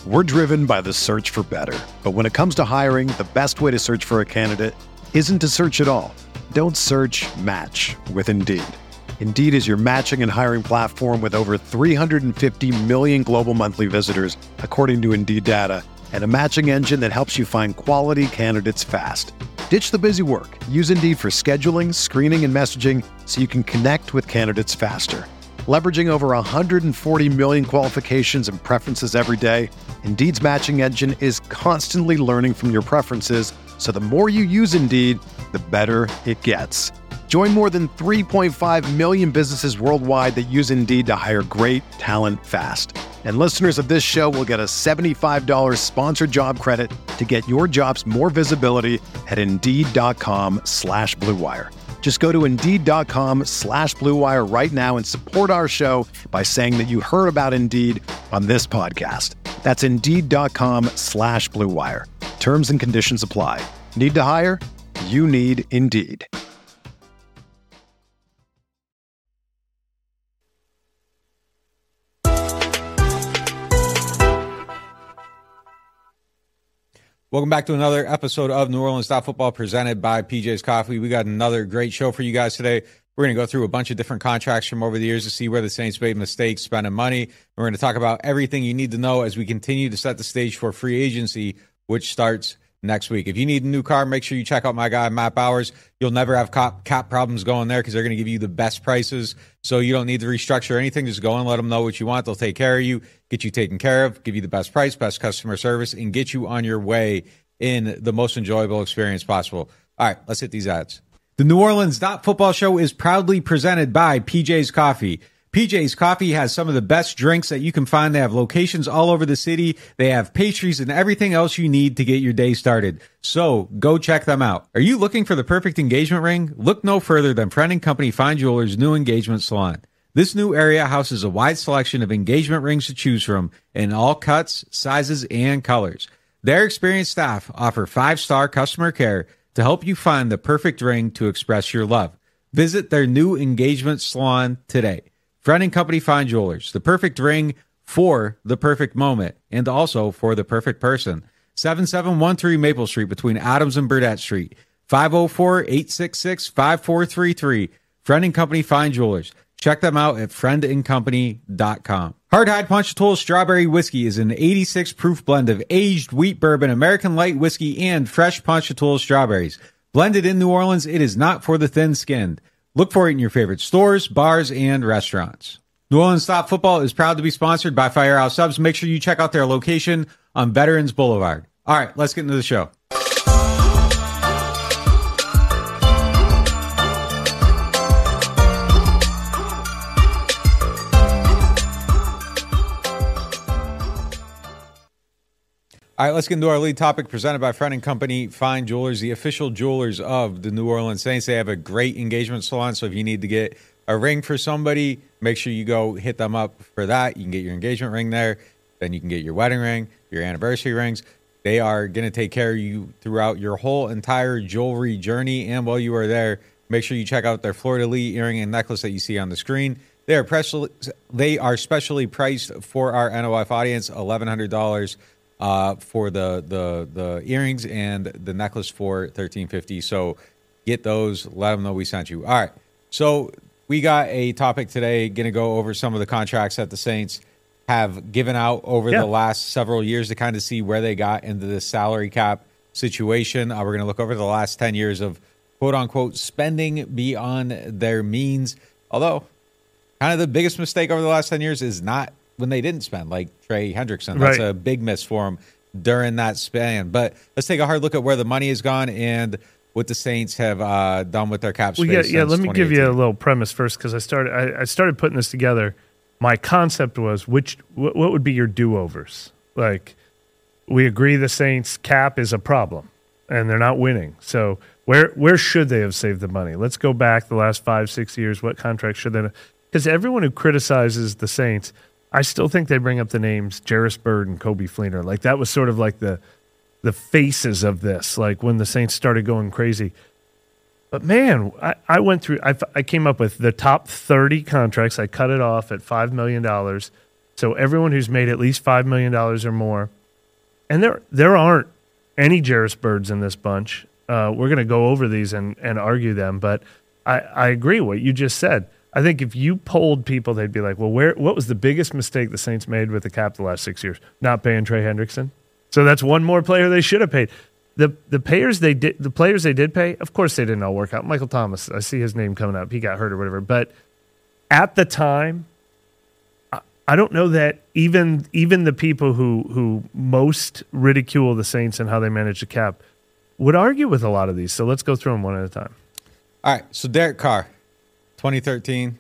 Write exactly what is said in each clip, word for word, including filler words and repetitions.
We're driven by the search for better. But when it comes to hiring, the best way to search for a candidate isn't to search at all. Don't search, match with Indeed. Indeed is your matching and hiring platform with over three hundred fifty million global monthly visitors, according to Indeed data, and a matching engine that helps you find quality candidates fast. Ditch the busy work. Use Indeed for scheduling, screening, and messaging so you can connect with candidates faster. Leveraging over one hundred forty million qualifications and preferences every day, Indeed's matching engine is constantly learning from your preferences, so the more you use Indeed, the better it gets. Join more than three point five million businesses worldwide that use Indeed to hire great talent fast. And listeners of this show will get a seventy-five dollars sponsored job credit to get your jobs more visibility at Indeed.com slash Blue Wire. Just go to Indeed.com slash Blue Wire right now and support our show by saying that you heard about Indeed on this podcast. That's Indeed.com slash Blue Wire. Terms and conditions apply. Need to hire? You need Indeed. Welcome back to another episode of New Orleans Stop Football presented by P J's Coffee. We got another great show for you guys today. We're going to go through a bunch of different contracts from over the years to see where the Saints made mistakes spending money. We're going to talk about everything you need to know as we continue to set the stage for free agency, which starts next week. If you need a new car, make sure you check out my guy, Matt Bowers. You'll never have cap, cap problems going there because they're going to give you the best prices. So you don't need to restructure anything. Just go and let them know what you want. They'll take care of you, get you taken care of, give you the best price, best customer service, and get you on your way in the most enjoyable experience possible. All right, let's hit these ads. The New Orleans Dot Football Show is proudly presented by P J's Coffee. P J's Coffee has some of the best drinks that you can find. They have locations all over the city. They have pastries and everything else you need to get your day started. So go check them out. Are you looking for the perfect engagement ring? Look no further than Friend and Company Fine Jewelers' new engagement salon. This new area houses a wide selection of engagement rings to choose from in all cuts, sizes, and colors. Their experienced staff offer five-star customer care to help you find the perfect ring to express your love. Visit their new engagement salon today. Friend and Company Fine Jewelers, the perfect ring for the perfect moment and also for the perfect person. seventy-seven thirteen Maple Street between Adams and Burdett Street. five oh four, eight six six, five four three three. Friend and Company Fine Jewelers. Check them out at friend and company dot com. Hardhide Ponchatoula Strawberry Whiskey is an eighty-six proof blend of aged wheat bourbon, American light whiskey, and fresh Ponchatoula strawberries. Blended in New Orleans, it is not for the thin-skinned. Look for it in your favorite stores, bars, and restaurants. New Orleans Stop Football is proud to be sponsored by Firehouse Subs. Make sure you check out their location on Veterans Boulevard. All right, let's get into the show. All right, let's get into our lead topic presented by Friend and Company Fine Jewelers, the official jewelers of the New Orleans Saints. They have a great engagement salon, so if you need to get a ring for somebody, make sure you go hit them up for that. You can get your engagement ring there. Then you can get your wedding ring, your anniversary rings. They are going to take care of you throughout your whole entire jewelry journey. And while you are there, make sure you check out their fleur-de-lis earring and necklace that you see on the screen. They are, specially, they are specially priced for our N O F audience, eleven hundred dollars. Uh, for the, the the earrings and the necklace for thirteen fifty. So get those. Let them know we sent you. All right. So we got a topic today. Going to go over some of the contracts that the Saints have given out over yeah. the last several years to kind of see where they got into the salary cap situation. Uh, we're going to look over the last ten years of quote unquote spending beyond their means. Although kind of the biggest mistake over the last ten years is not when they didn't spend, like Trey Hendrickson. That's right. A big miss for him during that span. But let's take a hard look at where the money has gone and what the Saints have uh, done with their cap space. Well, yeah, yeah. Let me give you a little premise first, because I started. I, I started putting this together. My concept was which what, what would be your do-overs? Like, we agree the Saints cap is a problem, and they're not winning. So where where should they have saved the money? Let's go back the last five, six years. What contract should they have? Because everyone who criticizes the Saints, I still think they bring up the names Jarris Byrd and Kobe Fleener. Like, that was sort of like the the faces of this, like when the Saints started going crazy. But, man, I, I went through – I I came up with the top thirty contracts. I cut it off at five million dollars. So everyone who's made at least five million dollars or more, and there there aren't any Jarris Birds in this bunch. Uh, we're going to go over these and, and argue them, but I, I agree with what you just said. I think if you polled people, they'd be like, well, where what was the biggest mistake the Saints made with the cap the last six years? Not paying Trey Hendrickson. So that's one more player they should have paid. The the payers they did the players they did pay, of course they didn't all work out. Michael Thomas, I see his name coming up. He got hurt or whatever. But at the time, I, I don't know that even even the people who who most ridicule the Saints and how they manage the cap would argue with a lot of these. So let's go through them one at a time. All right. So Derek Carr, twenty thirteen.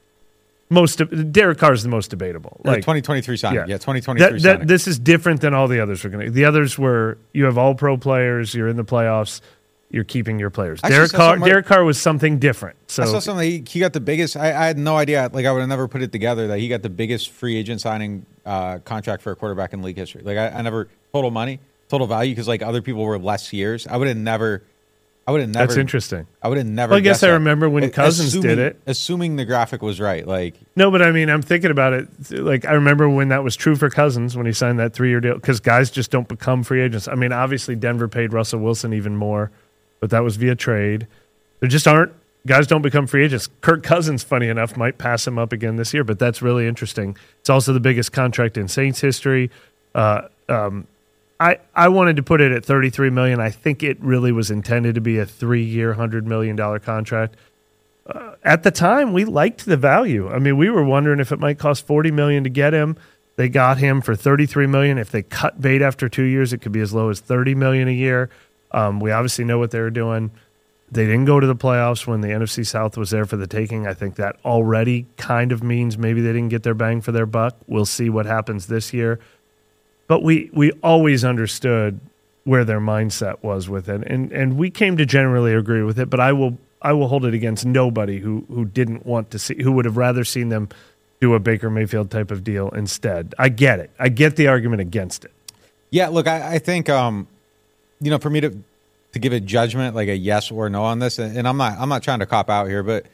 Most Derek Carr is the most debatable. Like like twenty twenty-three signing. Yeah, yeah twenty twenty-three that, that, signing. This is different than all the others we're going to. The others were you have all pro players, you're in the playoffs, you're keeping your players. Actually, Derek Carr Derek Carr was something different. So I saw something he, he got the biggest I, I had no idea, like I would have never put it together that he got the biggest free agent signing uh, contract for a quarterback in league history. Like I, I never total money, total value because like other people were less years. I would have never I would have never. That's interesting. I would have never. Well, I guess I that. remember when Cousins assuming, did it. Assuming the graphic was right, like no, but I mean, I'm thinking about it. Like I remember when that was true for Cousins when he signed that three-year deal because guys just don't become free agents. I mean, obviously Denver paid Russell Wilson even more, but that was via trade. There just aren't guys don't become free agents. Kirk Cousins, funny enough, might pass him up again this year, but that's really interesting. It's also the biggest contract in Saints history. Uh, um, I, I wanted to put it at thirty-three million dollars. I think it really was intended to be a three-year, one hundred million dollars contract. Uh, at the time, we liked the value. I mean, we were wondering if it might cost forty million dollars to get him. They got him for thirty-three million dollars. If they cut bait after two years, it could be as low as thirty million dollars a year. Um, we obviously know what they were doing. They didn't go to the playoffs when the N F C South was there for the taking. I think that already kind of means maybe they didn't get their bang for their buck. We'll see what happens this year. But we, we always understood where their mindset was with it, and and we came to generally agree with it. But I will I will hold it against nobody who who didn't want to see, who would have rather seen them do a Baker Mayfield type of deal instead. I get it. I get the argument against it. Yeah, look, I, I think um, you know, for me to to give a judgment like a yes or no on this, and I'm not I'm not trying to cop out here, but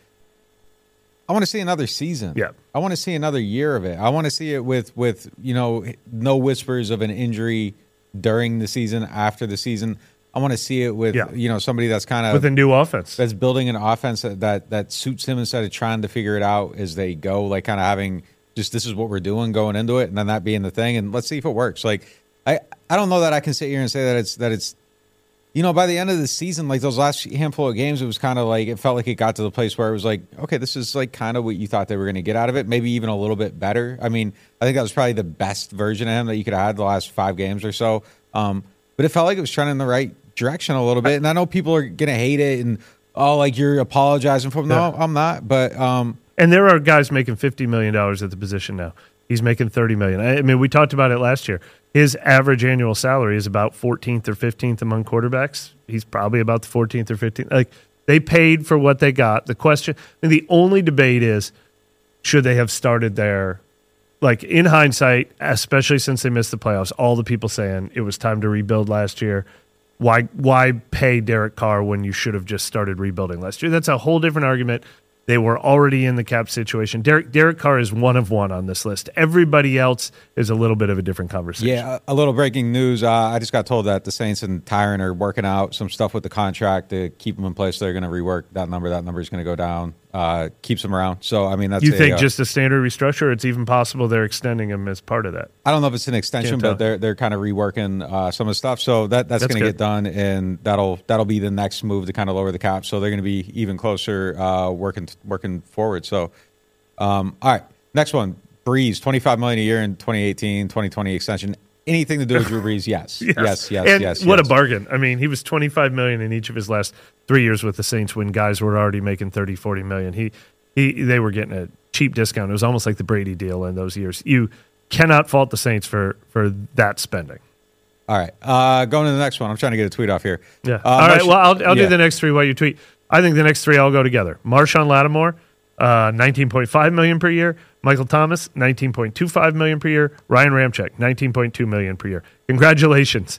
I want to see another season. Yeah. I want to see another year of it. I want to see it with, with, you know, no whispers of an injury during the season, after the season. I want to see it with, yeah. you know, somebody that's kind of with a new offense. That's building an offense that, that, that suits him instead of trying to figure it out as they go, like kind of having just this is what we're doing going into it and then that being the thing. And let's see if it works. Like, I, I don't know that I can sit here and say that it's, that it's, you know, by the end of the season, like those last handful of games, it was kind of like, it felt like it got to the place where it was like, okay, this is like kind of what you thought they were going to get out of it. Maybe even a little bit better. I mean, I think that was probably the best version of him that you could have had the last five games or so. Um, but it felt like it was trending in the right direction a little bit. And I know people are going to hate it and, oh, like you're apologizing for him. No, yeah. I'm not. But, um, and there are guys making fifty million dollars at the position now. He's making thirty million dollars. I mean, we talked about it last year. His average annual salary is about fourteenth or fifteenth among quarterbacks. He's probably about the fourteenth or fifteenth. Like, they paid for what they got. The question, and the only debate is, should they have started there? Like, in hindsight, especially since they missed the playoffs, all the people saying it was time to rebuild last year. Why, why pay Derek Carr when you should have just started rebuilding last year? That's a whole different argument. They were already in the cap situation. Derek Derek Carr is one of one on this list. Everybody else is a little bit of a different conversation. Yeah, a little breaking news. Uh, I just got told that the Saints and Tyron are working out some stuff with the contract to keep him in place. They're going to rework that number. That number is going to go down. Uh, keeps him around. So, I mean, that's You think a, uh, just a standard restructure? It's even possible they're extending him as part of that. I don't know if it's an extension, but they're they're kind of reworking uh, some of the stuff. So that that's, that's going to get done, and that'll that'll be the next move to kind of lower the cap. So they're going to be even closer uh, working working forward. So, um, all right, next one, Breeze, twenty-five million dollars a year in twenty eighteen, twenty twenty extension. Anything to do with Drew Brees? Yes, yes, yes, yes. And yes what yes. a bargain! I mean, he was twenty-five million dollars in each of his last three years with the Saints when guys were already making thirty, forty million dollars. He He, they were getting a cheap discount. It was almost like the Brady deal in those years. You cannot fault the Saints for for that spending. All right, uh, going to the next one. I'm trying to get a tweet off here. Yeah. Uh, All right. Marsh- Well, I'll, I'll yeah. do the next three while you tweet. I think the next three all go together. Marshawn Lattimore, uh, nineteen point five million dollars per year. Michael Thomas, nineteen point two five million dollars per year. Ryan Ramczyk, nineteen point two million dollars per year. Congratulations.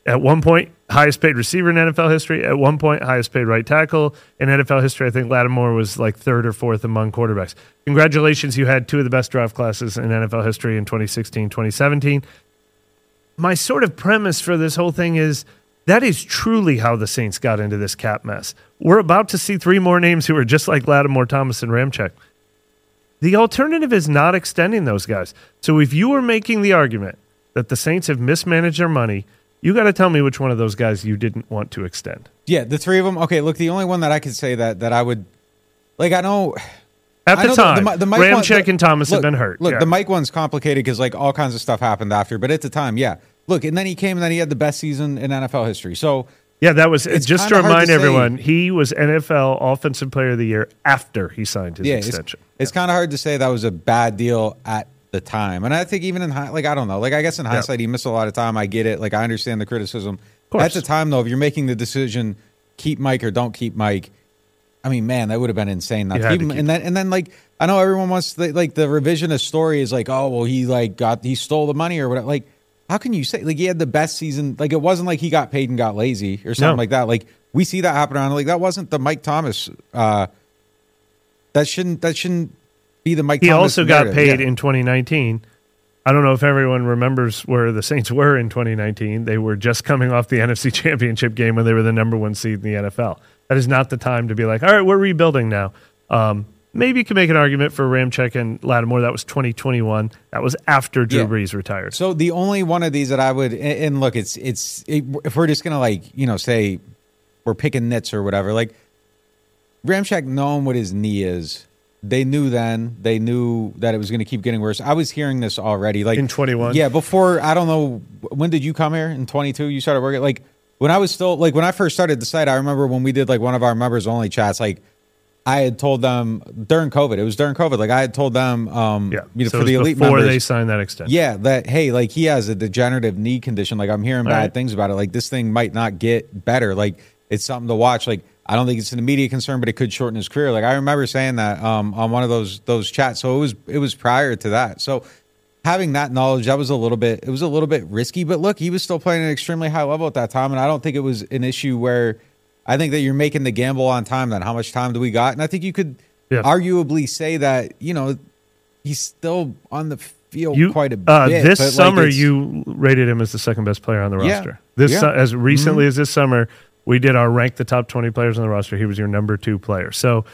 At one point, highest paid receiver in N F L history. At one point, highest paid right tackle in N F L history. I think Lattimore was like third or fourth among quarterbacks. Congratulations, you had two of the best draft classes in N F L history in twenty sixteen, twenty seventeen. My sort of premise for this whole thing is that is truly how the Saints got into this cap mess. We're about to see three more names who are just like Lattimore, Thomas, and Ramczyk. The alternative is not extending those guys. So if you are making the argument that the Saints have mismanaged their money, you got to tell me which one of those guys you didn't want to extend. Yeah, the three of them. Okay, look, the only one that I could say that that I would, like, I know. At the I know time, the, the, the Mike Ramczyk one, the, and Thomas look, have been hurt. Look, yeah. the Mike one's complicated because, like, all kinds of stuff happened after. But at the time, yeah. Look, and then he came and then he had the best season in N F L history. So, yeah, that was it's just to hard remind to everyone, he was N F L Offensive Player of the Year after he signed his yeah, extension. It's, it's kind of hard to say that was a bad deal at the time. And I think even in, like, I don't know. Like, I guess in hindsight, yeah. he missed a lot of time. I get it. Like, I understand the criticism. At the time, though, if you're making the decision, keep Mike or don't keep Mike, I mean, man, that would have been insane not to keep him. And then, and then, like, I know everyone wants, to, like, the revisionist story is like, oh, well, he, like, got, he stole the money or whatever. Like, how can you say, like, he had the best season? Like, it wasn't like he got paid and got lazy or something no. like that. Like, we see that happen around. Like, that wasn't the Mike Thomas. Uh, that shouldn't, that shouldn't be the Mike he Thomas. He also narrative. got paid yeah. in twenty nineteen. I don't know if everyone remembers where the Saints were in twenty nineteen. They were just coming off the N F C Championship game when they were the number one seed in the N F L. That is not the time to be like, all right, we're rebuilding now. Um, maybe you can make an argument for Ramczyk and Lattimore. That was twenty twenty-one. That was after Drew yeah. Brees retired. So the only one of these that I would, and, and look, it's, it's it, if we're just going to, like, you know, say we're picking nits or whatever, like, Ramczyk knowing what his knee is, they knew then. They knew that it was going to keep getting worse. I was hearing this already. Like in twenty-one? Yeah, before, I don't know, when did you come here? In twenty-two, you started working? Like, when I was still, like, when I first started the site, I remember when we did, like, one of our members-only chats, like, I had told them during COVID, it was during COVID, like, I had told them, um, yeah. you know, so for the elite before members. they signed that extension. Yeah, that, hey, like, he has a degenerative knee condition. Like, I'm hearing All bad right. things about it. Like, this thing might not get better. Like, it's something to watch. Like, I don't think it's an immediate concern, but it could shorten his career. Like, I remember saying that um, on one of those those chats. So it was it was prior to that. So having that knowledge, that was a little bit it was a little bit risky. But look, he was still playing at an extremely high level at that time, and I don't think it was an issue where I think that you're making the gamble on time. Then how much time do we got? And I think you could yeah. arguably say that, you know, he's still on the field you, quite a uh, bit. This but summer, like you rated him as the second best player on the Yeah. roster. This Yeah. su- as recently Mm-hmm. as this summer. We did our rank the top twenty players on the roster. He was your number two player. So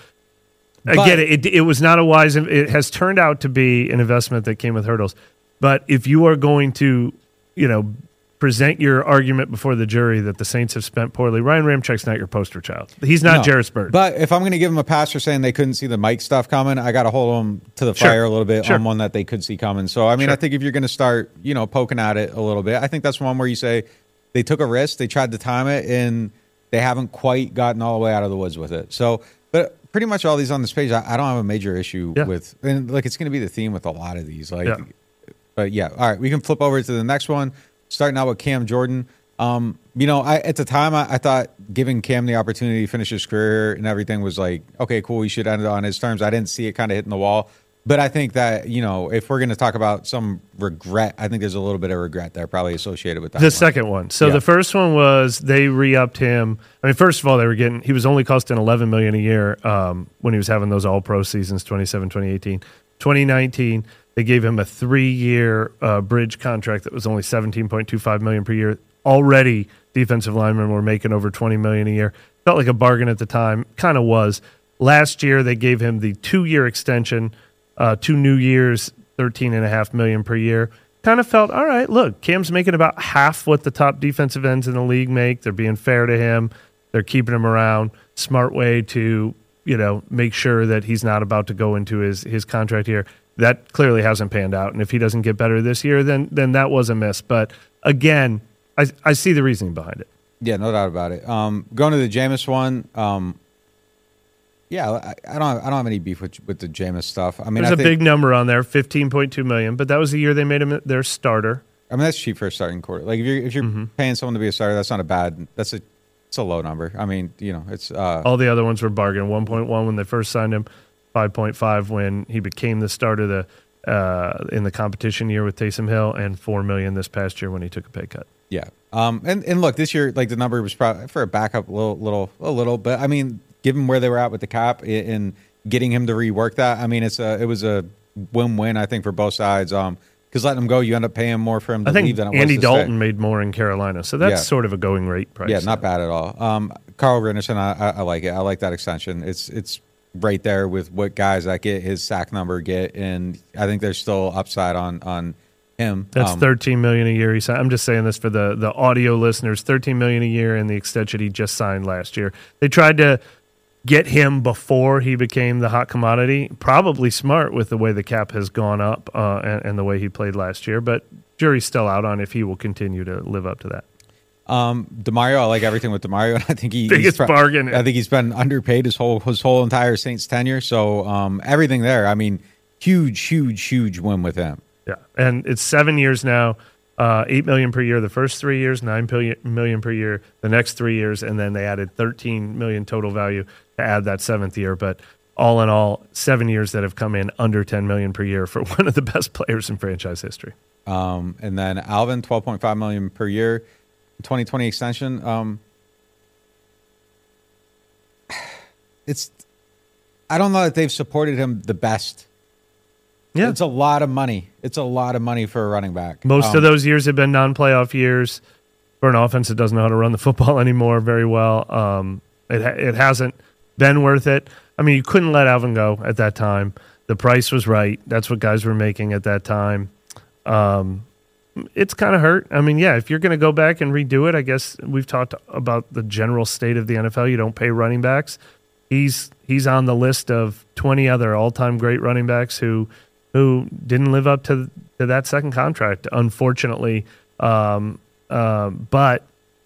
I But- get it. it. It was not a wise. It has turned out to be an investment that came with hurdles. But if you are going to, you know, present your argument before the jury that the Saints have spent poorly, Ryan Ramczyk's not your poster child. He's not No. Jarvis Bird. But if I'm going to give him a pass for saying they couldn't see the Mike stuff coming, I got to hold them to the Sure. fire a little bit Sure. on one that they could see coming. So, I mean, Sure. I think if you're going to start, you know, poking at it a little bit, I think that's one where you say they took a risk, they tried to time it, and they haven't quite gotten all the way out of the woods with it. So, but pretty much all these on this page, I, I don't have a major issue Yeah. with. And like, it's going to be the theme with a lot of these. Like, Yeah. but yeah, all right, we can flip over to the next one. Starting out with Cam Jordan. Um, you know, I at the time I, I thought giving Cam the opportunity to finish his career and everything was like, okay, cool, he should end it on his terms. I didn't see it kind of hitting the wall. But I think that, you know, if we're going to talk about some regret, I think there's a little bit of regret there probably associated with that. The one. second one. So Yeah. the first one was they re-upped him. I mean, first of all, they were getting he was only costing eleven million dollars a year um, when he was having those all-pro seasons, twenty-seven, twenty eighteen. twenty nineteen, they gave him a three-year uh, bridge contract that was only seventeen point two five million dollars per year. Already, defensive linemen were making over twenty million dollars a year. Felt like a bargain at the time. Kind of was. Last year, they gave him the two-year extension, uh, two new years, thirteen point five million dollars per year. Kind of felt, all right, look, Cam's making about half what the top defensive ends in the league make. They're being fair to him. They're keeping him around. Smart way to, you know, make sure that he's not about to go into his, his contract here. That clearly hasn't panned out. And if he doesn't get better this year, then then that was a miss. But again, I, I see the reasoning behind it. Yeah, no doubt about it. Um, going to the Jameis one, um, yeah, I, I don't, have, I don't have any beef with with the Jameis stuff. I mean, There's I a think, big number on there, fifteen point two million dollars, but that was the year they made him their starter. I mean, that's cheap for a starting quarter. Like if you're if you're Mm-hmm. paying someone to be a starter, that's not a bad. That's a it's a low number. I mean, you know, it's uh, All the other ones were bargain. one point one when they first signed him, five point five when he became the starter the uh, in the competition year with Taysom Hill, and four million dollars this past year when he took a pay cut. Yeah. Um. And, and look, this year, like the number was probably for a backup, a little, little, a little. But I mean, given where they were at with the cap and getting him to rework that, I mean, it's a it was a win-win, I think, for both sides. Um. Because letting him go, you end up paying more for him to I think leave than it Andy was to Dalton stay. made more in Carolina, so that's Yeah. sort of a going rate price. Yeah, not bad at all. Um, Carl Granderson, I, I, I like it. I like that extension. It's it's right there with what guys that get his sack number get, and I think there's still upside on on him. That's um, thirteen million dollars a year. He signed. I'm just saying this for the the audio listeners. thirteen million dollars a year, and the extension he just signed last year. They tried to get him before he became the hot commodity. Probably smart with the way the cap has gone up uh, and, and the way he played last year. But jury's still out on if he will continue to live up to that. Um, DeMario, I like everything with DeMario, and I think he Biggest he's pro- bargain. I think he's been underpaid his whole his whole entire Saints tenure. So um, everything there. I mean, huge, huge, huge win with him. Yeah, and it's seven years now. Uh, eight million per year the first three years, nine million per year the next three years, and then they added thirteen million total value to add that seventh year. But all in all, seven years that have come in under ten million per year for one of the best players in franchise history. Um, and then Alvin, twelve point five million per year, twenty twenty extension. Um, it's I don't know that they've supported him the best. Yeah, It's a lot of money. It's a lot of money for a running back. most Um, of those years have been non-playoff years for an offense that doesn't know how to run the football anymore very well. Um, it ha- it hasn't been worth it. I mean, you couldn't let Alvin go at that time. The price was right. That's what guys were making at that time. Um, it's kind of hurt. I mean, yeah, if you're going to go back and redo it, I guess we've talked about the general state of the N F L. You don't pay running backs. He's he's on the list of twenty other all-time great running backs who who didn't live up to, to that second contract, unfortunately. Um, uh, but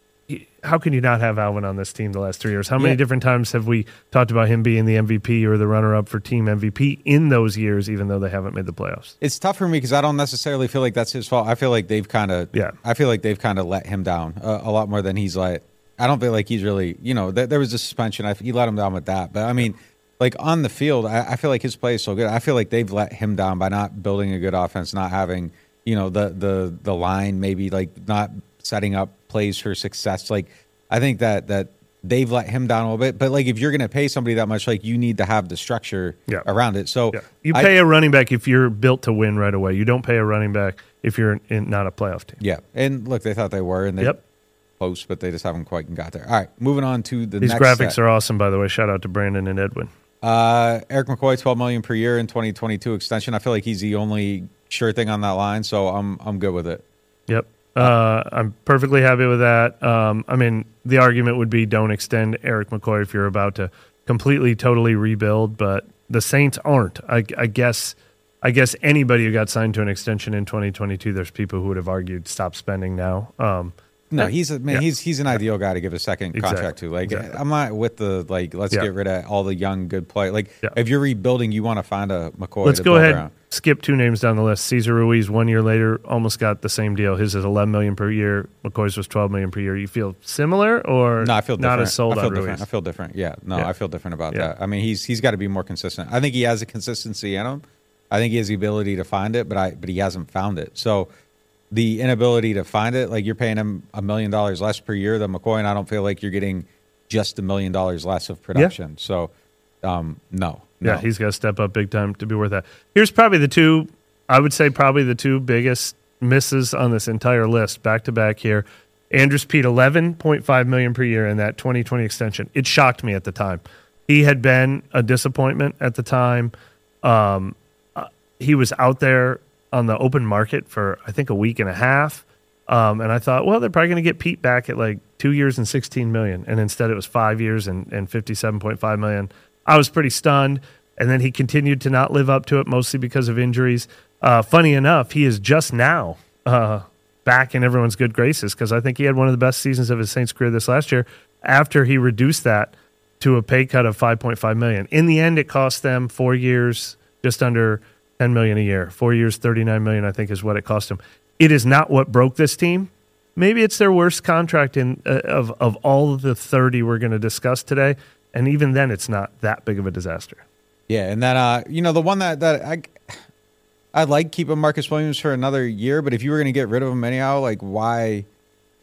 how can you not have Alvin on this team the last three years? How many Yeah. different times have we talked about him being the M V P or the runner-up for team M V P in those years, even though they haven't made the playoffs? It's tough for me because I don't necessarily feel like that's his fault. I feel like they've kind of, Yeah. I feel like they've kind of let him down a, a lot more than he's let. I don't feel like he's really, you know, th- there was a suspension. I, he let him down with that. But I mean, like on the field, I, I feel like his play is so good. I feel like they've let him down by not building a good offense, not having, you know, the the the line, maybe like not setting up plays for success. Like I think that that they've let him down a little bit. But like if you're going to pay somebody that much, like you need to have the structure Yeah. around it. So Yeah. You I- pay a running back if you're built to win right away. You don't pay a running back if you're in, not a playoff team. yeah, and look, they thought they were, and they Yep. close, but they just haven't quite got there. All right, moving on to the These next graphics set. are awesome, by the way. Shout out to Brandon and Edwin. Uh, Eric McCoy, twelve million per year in twenty twenty-two extension. I feel like he's the only sure thing on that line, so I'm I'm good with it. Yep. Uh, I'm perfectly happy with that. Um, I mean, the argument would be don't extend Eric McCoy if you're about to completely, totally rebuild, but the Saints aren't. I, I guess I guess anybody who got signed to an extension in twenty twenty-two, there's people who would have argued stop spending now. Um, No, he's a man. Yeah. He's he's an ideal guy to give a second Exactly. contract to. Like Exactly. I'm not with the like. Let's Yeah. get rid of all the young good players. Like Yeah. if you're rebuilding, you want to find a McCoy. Let's to go build ahead, around. skip two names down the list. Cesar Ruiz, one year later, almost got the same deal. His is eleven million dollars per year. McCoy's was twelve million dollars per year. You feel similar or No, I feel different. not as sold I feel on different. Ruiz? I feel different. Yeah, no, Yeah. I feel different about Yeah. that. I mean, he's he's got to be more consistent. I think he has a consistency in him. I think he has the ability to find it, but I but he hasn't found it. So the inability to find it, like you're paying him a million dollars less per year than McCoy, and I don't feel like you're getting just a million dollars less of production. So um, no, no. Yeah, he's got to step up big time to be worth that. Here's probably the two, I would say probably the two biggest misses on this entire list, back to back here. Andrews Pete, eleven point five million dollars per year in that twenty twenty extension. It shocked me at the time. He had been a disappointment at the time. Um, uh, he was out there on the open market for, I think, a week and a half. Um, and I thought, well, they're probably going to get Pete back at like two years and sixteen million dollars. And instead it was five years and, and fifty-seven point five million dollars. I was pretty stunned. And then he continued to not live up to it, mostly because of injuries. Uh, funny enough, he is just now uh, back in everyone's good graces because I think he had one of the best seasons of his Saints career this last year after he reduced that to a pay cut of five point five million dollars. In the end, it cost them four years, just under ten million dollars a year. Four years, thirty-nine million dollars, I think, is what it cost him. It is not what broke this team. Maybe it's their worst contract in uh, of, of all of the thirty we're going to discuss today, and even then, it's not that big of a disaster. Yeah, and then uh, you know the one that that I I'd like keeping Marcus Williams for another year, but if you were going to get rid of him anyhow, like why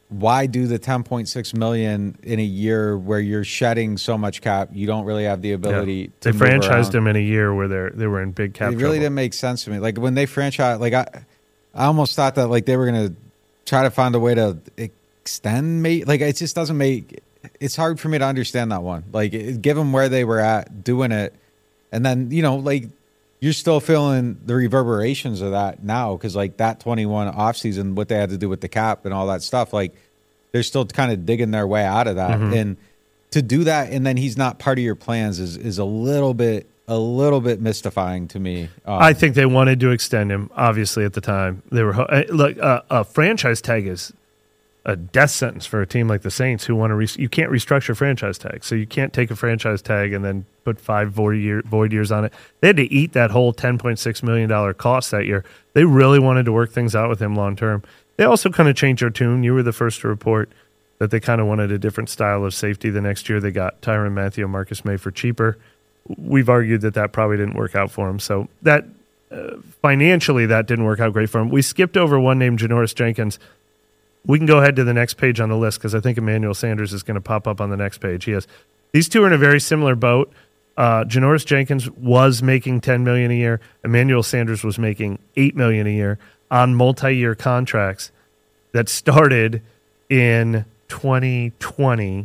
why do the ten point six million in a year where you're shedding so much cap? You don't really have the ability yeah. to They move franchised around. him in a year where they they were in big cap It really trouble. didn't make sense to me. Like when they franchised, like I, I almost thought that like they were gonna try to find a way to extend. Mate, like it just doesn't make. It's hard for me to understand that one. Like it, given where they were at doing it, and then you know like you're still feeling the reverberations of that now because like that twenty-one offseason, what they had to do with the cap and all that stuff, like they're still kind of digging their way out of that. Mm-hmm. And to do that and then he's not part of your plans is is a little bit a little bit mystifying to me. Um, I think they wanted to extend him. Obviously, at the time they were uh, look uh, a franchise tag is a death sentence for a team like the Saints who want to. Re- you can't restructure franchise tag, so you can't take a franchise tag and then put five void, year, void years on it. They had to eat that whole ten point six million dollars cost that year. They really wanted to work things out with him long term. They also kind of changed their tune. You were the first to report that they kind of wanted a different style of safety the next year. They got Tyrann Mathieu and Marcus May for cheaper. We've argued that that probably didn't work out for him. So that uh, financially, that didn't work out great for him. We skipped over one named Janoris Jenkins. We can go ahead to the next page on the list because I think Emmanuel Sanders is going to pop up on the next page. He has these two are in a very similar boat. Uh, Janoris Jenkins was making ten million dollars a year. Emmanuel Sanders was making eight million dollars a year on multi-year contracts that started in twenty twenty.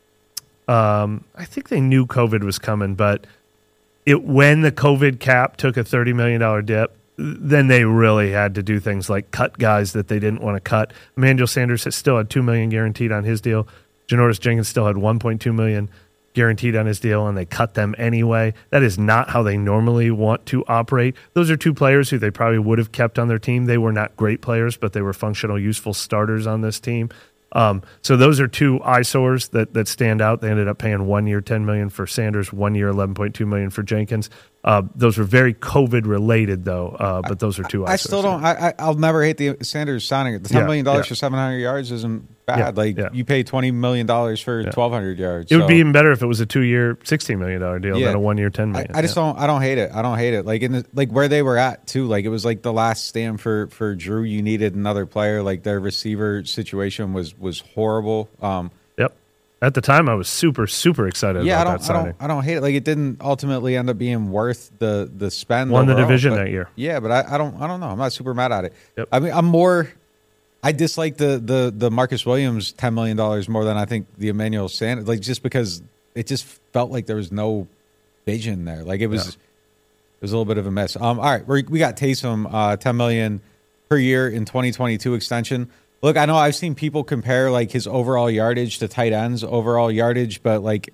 Um, I think they knew COVID was coming, but it when the COVID cap took a thirty million dollars dip, then they really had to do things like cut guys that they didn't want to cut. Emmanuel Sanders has still had two million dollars guaranteed on his deal. Janoris Jenkins still had one point two million dollars guaranteed on his deal, and they cut them anyway. That is not how they normally want to operate. Those are two players who they probably would have kept on their team. They were not great players, but they were functional, useful starters on this team. Um, so those are two eyesores that that stand out. They ended up paying one year ten million dollars for Sanders, one year eleven point two million dollars for Jenkins. Uh, those were very COVID related, though. Uh, but those are two eyesores. I still don't. I, I'll never hate the Sanders signing it. The ten Yeah, million dollars yeah. for seven hundred yards isn't bad. Yeah, like yeah. you pay twenty million dollars for Yeah. twelve hundred yards. It would so. be even better if it was a two-year, sixteen million dollars deal Yeah. than a one-year, ten million dollars. I, I just yeah. don't. I don't hate it. I don't hate it. Like in the, like where they were at too. Like it was like the last stand for for Drew. You needed another player. Like their receiver situation was was horrible. Um, Yep. At the time, I was super, super excited yeah, I about don't. that I signing. don't. I don't hate it. Like it didn't ultimately end up being worth the the spend. Won the overall, division but- that year. Yeah, but I, I don't. I don't know. I'm not super mad at it. Yep. I mean, I'm more. I dislike the the the Marcus Williams ten million dollars more than I think the Emmanuel Sanders. Like just because it just felt like there was no vision there. Like it was. Yeah. It was a little bit of a mess. Um. All right, we we got Taysom, uh, ten million per year in twenty twenty-two extension. Look, I know I've seen people compare like his overall yardage to tight ends overall yardage, but like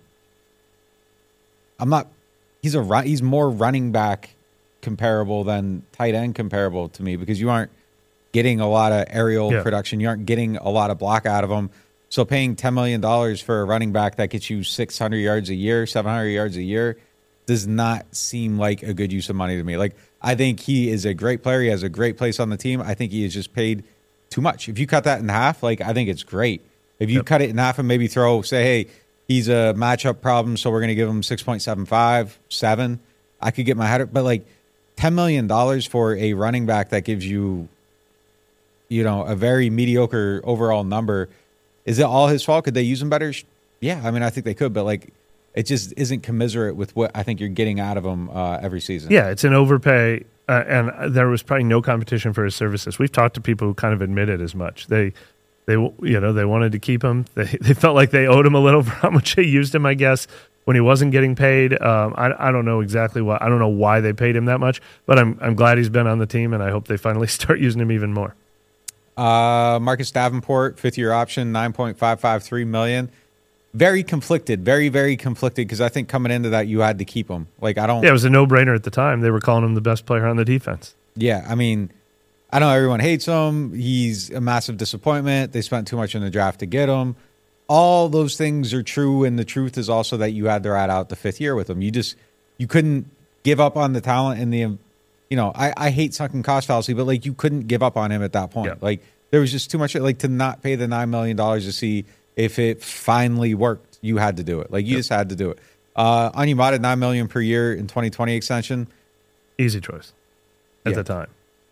I'm not. He's a run, he's more running back comparable than tight end comparable to me because you aren't getting a lot of aerial Yeah. production. You aren't getting a lot of block out of him. So paying ten million dollars for a running back that gets you six hundred yards a year, seven hundred yards a year does not seem like a good use of money to me. Like I think he is a great player. He has a great place on the team. I think he is just paid too much. If you cut that in half, like I think it's great. If you Yep. cut it in half and maybe throw, say, hey, he's a matchup problem, so we're going to give him six point seven five, seven. I could get my head, but like ten million dollars for a running back that gives you, you know, a very mediocre overall number. Is it all his fault? Could they use him better? Yeah, I mean, I think they could, but like, it just isn't commensurate with what I think you're getting out of him uh, every season. Yeah, it's an overpay, uh, and there was probably no competition for his services. We've talked to people who kind of admitted as much. They, they, you know, they wanted to keep him. They, they felt like they owed him a little for how much they used him, I guess, when he wasn't getting paid. Um, I, I don't know exactly why. I don't know why they paid him that much, but I'm, I'm glad he's been on the team, and I hope they finally start using him even more. Uh, Marcus Davenport, fifth year option, nine point five five three million. Very conflicted, very, very conflicted because I think coming into that, you had to keep him. Like, I don't. Yeah, it was a no-brainer at the time. They were calling him the best player on the defense. Yeah, I mean, I know everyone hates him. He's a massive disappointment. They spent too much in the draft to get him. All those things are true, and the truth is also that you had to ride out the fifth year with him. You just you couldn't give up on the talent and the, you know, I, I hate sunken cost fallacy, but like you couldn't give up on him at that point. Yeah. Like there was just too much, like to not pay the nine million dollars to see if it finally worked. You had to do it. Like you Yep. just had to do it. Uh, Onyemata, nine million dollars per year in twenty twenty extension. Easy choice at Yeah. the time.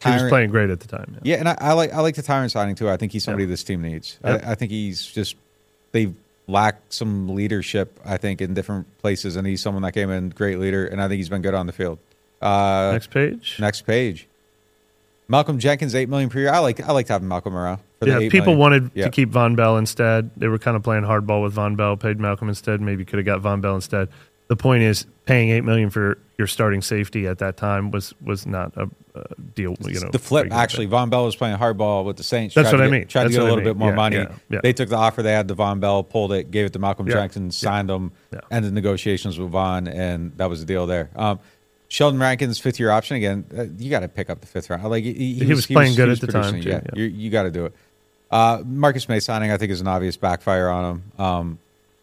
He was playing great at the time. Yeah, yeah and I, I like I like the Tyron signing too. I think he's somebody yeah. this team needs. Yep. I, I think he's just they lack some leadership. I think in different places, and he's someone that came in great leader, and I think he's been good on the field. Uh, next page. Next page. Malcolm Jenkins, eight million per year. I like I liked having Malcolm around. For yeah, the eight people million. wanted yeah. to keep Von Bell instead. They were kind of playing hardball with Von Bell. Paid Malcolm instead. Maybe could have got Von Bell instead. The point is, paying eight million for your starting safety at that time was was not a, a deal. You know, the flip actually. Von Bell was playing hardball with the Saints. That's what I get, mean. Tried That's to get a little I mean. bit more yeah, money. Yeah, yeah. They took the offer they had to Von Bell, pulled it, gave it to Malcolm yeah, Jenkins, signed yeah, him, yeah. ended negotiations with Von, and that was the deal there. Um, Sheldon Rankins, fifth year option again. Uh, you got to pick up the fifth round. Like he, he, he was, was playing he was, good he at was the time. Too, yeah, yeah. you, you got to do it. Uh, Marcus May signing, I think, is an obvious backfire on him. Um,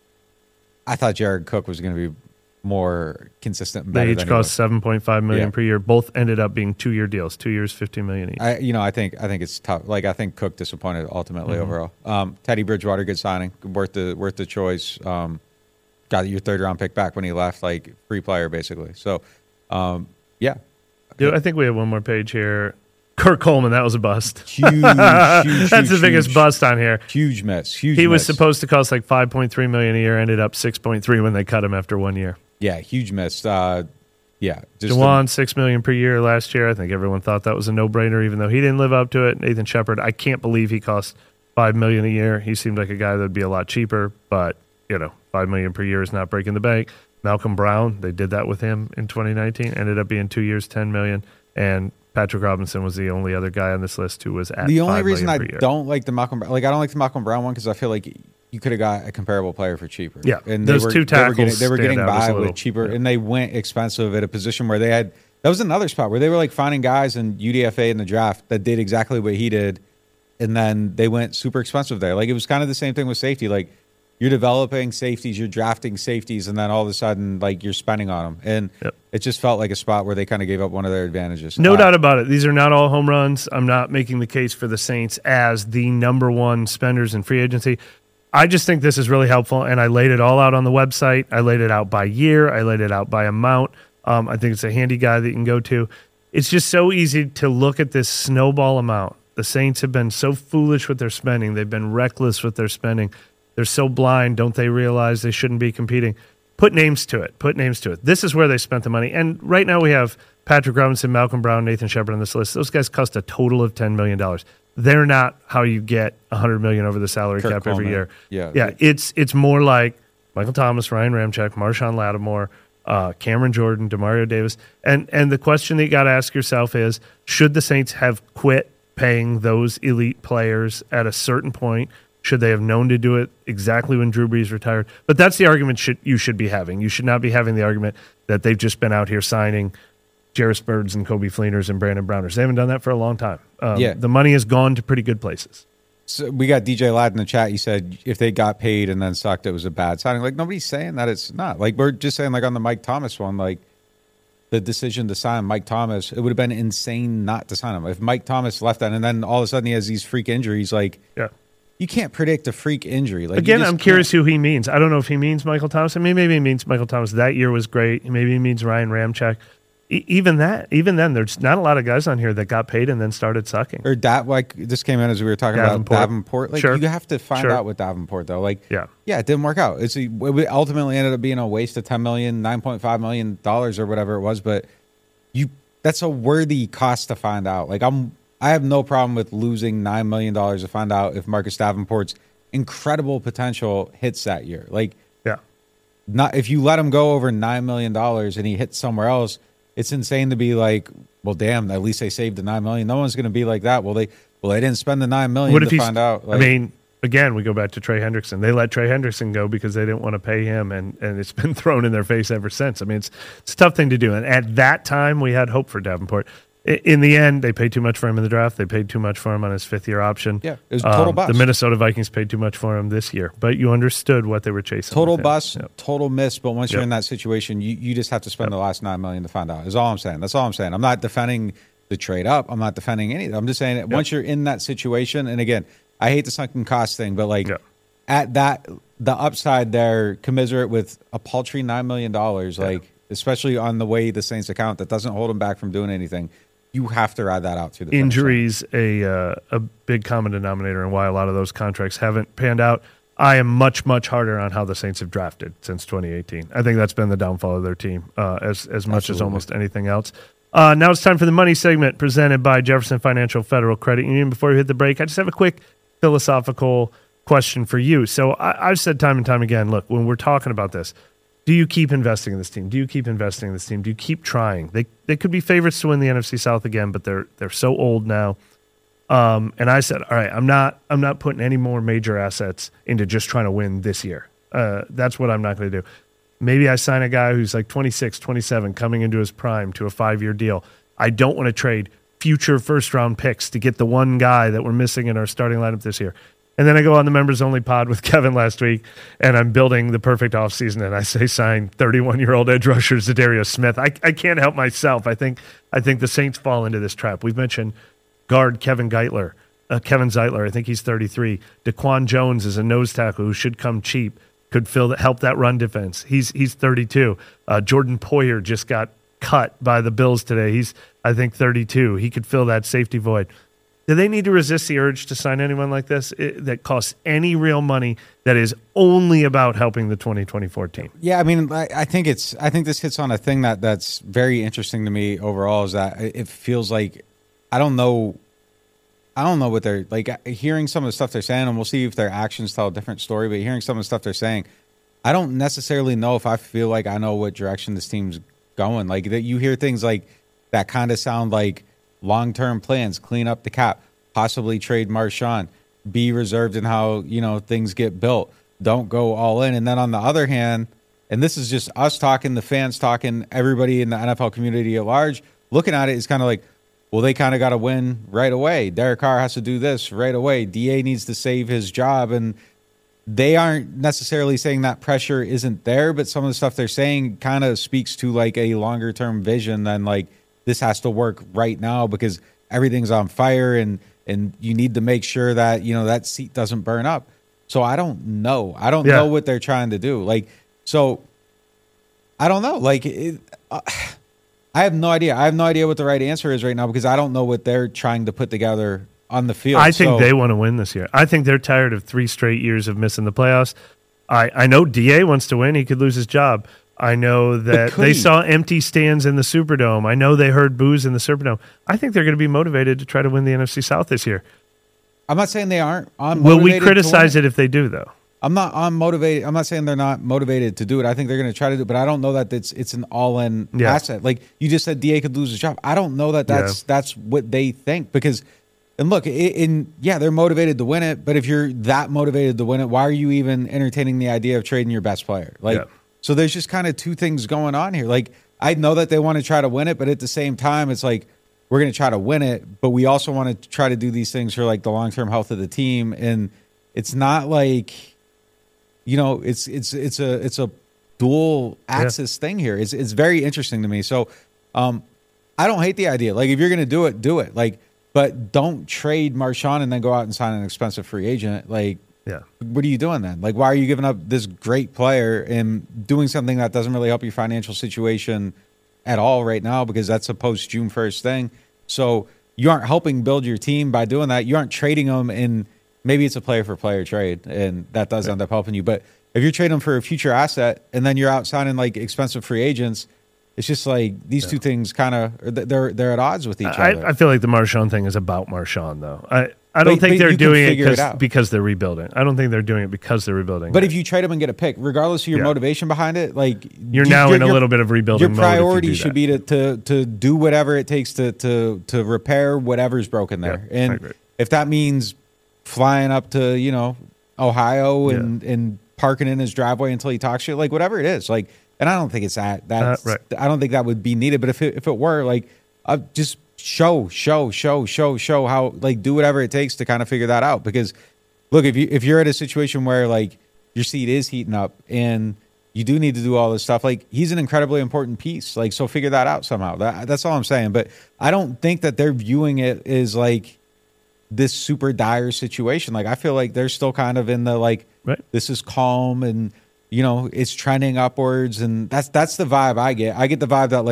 I thought Jared Cook was going to be more consistent. And they better each than cost seven point five million yeah. per year. Both ended up being two year deals, two years, fifteen million each. I, you know, I think I think it's tough. Like I think Cook disappointed ultimately mm-hmm. overall. Um, Teddy Bridgewater, good signing, worth the worth the choice. Um, got your third round pick back when he left, like free player basically. So, um, yeah. Dude, I think we have one more page here. Kirk Coleman, that was a bust. Huge, huge That's huge, the biggest huge, bust on here. Huge miss. Huge. He miss. was supposed to cost like five point three million dollars a year. Ended up six point three when they cut him after one year. Yeah, huge miss. Uh, yeah, just Juwan, a, six million dollars per year last year. I think everyone thought that was a no brainer, even though he didn't live up to it. Nathan Shepard, I can't believe he cost five million dollars a year. He seemed like a guy that would be a lot cheaper, but you know, five million dollars per year is not breaking the bank. Malcolm Brown, they did that with him in twenty nineteen. Ended up being two years, ten million dollars, and Patrick Robinson was the only other guy on this list who was at the only reason I year. don't like the Malcolm like I don't like the Malcolm Brown one because I feel like you could have got a comparable player for cheaper. Yeah, and those they were, two tackles they were getting, they were getting by little, with cheaper, yeah. and they went expensive at a position where they had. That was another spot where they were like finding guys in U D F A in the draft that did exactly what he did, and then they went super expensive there. Like it was kind of the same thing with safety. Like you're developing safeties, you're drafting safeties, and then all of a sudden, like you're spending on them, and yep. it just felt like a spot where they kind of gave up one of their advantages. No uh, doubt about it. These are not all home runs. I'm not making the case for the Saints as the number one spenders in free agency. I just think this is really helpful, and I laid it all out on the website. I laid it out by year. I laid it out by amount. Um, I think it's a handy guide that you can go to. It's just so easy to look at this snowball amount. The Saints have been so foolish with their spending. They've been reckless with their spending. They're so blind. Don't they realize they shouldn't be competing? Put names to it. Put names to it. This is where they spent the money. And right now we have Patrick Robinson, Malcolm Brown, Nathan Shepard on this list. Those guys cost a total of ten million dollars. They're not how you get one hundred million dollars over the salary Kirk cap Coleman. every year. Yeah, yeah. It's it's more like Michael Thomas, Ryan Ramczyk, Marshawn Lattimore, uh, Cameron Jordan, Demario Davis. And, and the question that you got to ask yourself is, should the Saints have quit paying those elite players at a certain point? Should they have known to do it exactly when Drew Brees retired? But that's the argument should, you should be having. You should not be having the argument that they've just been out here signing Jarris Birds and Kobe Fleeners and Brandon Browners. They haven't done that for a long time. Um, yeah. The money has gone to pretty good places. So we got D J Ladd in the chat. He said if they got paid and then sucked, it was a bad signing. Like nobody's saying that it's not. Like we're just saying like on the Mike Thomas one, like the decision to sign Mike Thomas, it would have been insane not to sign him. If Mike Thomas left that and then all of a sudden he has these freak injuries, like yeah. You can't predict a freak injury. Like Again, I'm curious can't. who he means. I don't know if he means Michael Thomas. I mean, maybe he means Michael Thomas. That year was great. Maybe he means Ryan Ramczyk. E- even that, even then, there's not a lot of guys on here that got paid and then started sucking. Or that, like this came in as we were talking Davenport. about Davenport. Like sure. you have to find sure. out with Davenport though. Like yeah, yeah, it didn't work out. It's it ultimately ended up being a waste of ten million, nine point five million dollars or whatever it was. But you, that's a worthy cost to find out. Like I'm, I have no problem with losing nine million dollars to find out if Marcus Davenport's incredible potential hits that year. Like, yeah, not if you let him go over nine million dollars and he hits somewhere else, it's insane to be like, well, damn, at least they saved the nine million. No one's going to be like that. Well, they well they didn't spend the nine million what if to he's, find out. Like, I mean, again, we go back to Trey Hendrickson. They let Trey Hendrickson go because they didn't want to pay him, and and it's been thrown in their face ever since. I mean, it's it's a tough thing to do. And at that time, we had hope for Davenport. In the end, they paid too much for him in the draft. They paid too much for him on his fifth-year option. Yeah, it was a total um, bust. The Minnesota Vikings paid too much for him this year, but you understood what they were chasing. Total bust, yep. total miss. But once yep. you're in that situation, you, you just have to spend yep. the last nine million to find out. Is all I'm saying. That's all I'm saying. I'm not defending the trade up. I'm not defending anything. I'm just saying that yep. once you're in that situation, and again, I hate the sunken cost thing, but like yep. at that, the upside there, commiserate with a paltry nine million dollars, yep. like especially on the way the Saints account that doesn't hold them back from doing anything. you have to ride that out through the injuries a uh, a big common denominator and why a lot of those contracts haven't panned out. I am much, much harder on how the Saints have drafted since twenty eighteen. I think that's been the downfall of their team uh, as, as much Absolutely. as almost anything else. Uh, now it's time for the money segment presented by Jefferson Financial Federal Credit Union. Before we hit the break, I just have a quick philosophical question for you. So I, I've said time and time again, look, when we're talking about this, do you keep investing in this team? Do you keep investing in this team? Do you keep trying? They they could be favorites to win the N F C South again, but they're they're so old now. Um, and I said, all right, I'm not I'm not putting any more major assets into just trying to win this year. Uh, that's what I'm not going to do. Maybe I sign a guy who's like twenty-six, twenty-seven, coming into his prime to a five-year deal. I don't want to trade future first-round picks to get the one guy that we're missing in our starting lineup this year. And then I go on the members-only pod with Kevin last week, and I'm building the perfect offseason, and I say sign thirty-one-year-old edge rusher Zadarius Smith. I, I can't help myself. I think I think the Saints fall into this trap. We've mentioned guard Kevin Geitler, uh, Kevin Zeitler. I think he's thirty-three. Daquan Jones is a nose tackle who should come cheap, could fill that, help that run defense. He's he's thirty-two. Uh, Jordan Poyer just got cut by the Bills today. He's, I think, thirty-two. He could fill that safety void. Do they need to resist the urge to sign anyone like this it, that costs any real money that is only about helping the twenty twenty-four team? Yeah, I mean, I, I think it's. I think this hits on a thing that that's very interesting to me overall. Is that it feels like I don't know. I don't know what they're like. Hearing some of the stuff they're saying, and we'll see if their actions tell a different story. But hearing some of the stuff they're saying, I don't necessarily know if I feel like I know what direction this team's going. Like that, you hear things like that kind of sound like long-term plans, clean up the cap, possibly trade Marshawn, be reserved in how, you know, things get built. Don't go all in. And then on the other hand, and this is just us talking, the fans talking, everybody in the N F L community at large, looking at it is kind of like, well, they kind of got to win right away. Derek Carr has to do this right away. D A needs to save his job. And they aren't necessarily saying that pressure isn't there, but some of the stuff they're saying kind of speaks to like a longer-term vision than like, this has to work right now because everything's on fire and and you need to make sure that, you know, that seat doesn't burn up. So I don't know. I don't yeah. know what they're trying to do. Like, so I don't know. Like, it, uh, I have no idea. I have no idea what the right answer is right now because I don't know what they're trying to put together on the field. I think so, they want to win this year. I think they're tired of three straight years of missing the playoffs. I, I know D A wants to win. He could lose his job. I know that they saw empty stands in the Superdome. I know they heard boos in the Superdome. I think they're going to be motivated to try to win the N F C South this year. I'm not saying they aren't. I'm Will we criticize it if they do, though? I'm not unmotivated. I'm not saying they're not motivated to do it. I think they're going to try to do it, but I don't know that it's it's an all-in yeah. asset. Like you just said, D A could lose his job. I don't know that that's yeah. that's what they think because, and look, in yeah, they're motivated to win it, but if you're that motivated to win it, why are you even entertaining the idea of trading your best player? Like. Yeah. So there's just kind of two things going on here. Like, I know that they want to try to win it, but at the same time, it's like, we're going to try to win it, but we also want to try to do these things for, like, the long-term health of the team. And it's not like, you know, it's it's it's a it's a dual axis yeah. thing here. It's it's very interesting to me. So um, I don't hate the idea. Like, if you're going to do it, do it. Like, but don't trade Marshawn and then go out and sign an expensive free agent. Like, yeah. what are you doing then? Like, why are you giving up this great player and doing something that doesn't really help your financial situation at all right now because that's a post-June first thing. So you aren't helping build your team by doing that. You aren't trading them, and maybe it's a player-for-player trade, and that does right. end up helping you. But if you're trading them for a future asset and then you're out signing, like, expensive free agents, it's just like these yeah. two things kind of they're they're at odds with each I, other. I feel like the Marshawn thing is about Marshawn, though. I I don't but, think but they're doing it, it because they're rebuilding. I don't think they're doing it because they're rebuilding. But it. if you trade them and get a pick, regardless of your yeah. motivation behind it, like you're now you're, in a your, little bit of rebuilding. Your priority mode should be to, to to do whatever it takes to to to repair whatever's broken there. Yeah, and if that means flying up to you know Ohio and yeah. and parking in his driveway until he talks shit, like whatever it is, like. And I don't think it's that. That's, uh, right. I don't think that would be needed. But if it, if it were, like, uh, just show, show, show, show, show how, like, do whatever it takes to kind of figure that out. Because, look, if you if you're at a situation where like your seat is heating up and you do need to do all this stuff, like he's an incredibly important piece. Like, so figure that out somehow. That, that's all I'm saying. But I don't think that they're viewing it as like this super dire situation. Like, I feel like they're still kind of in the like, right. this is calm and. You know, it's trending upwards, and that's that's the vibe I get. I get the vibe that, like,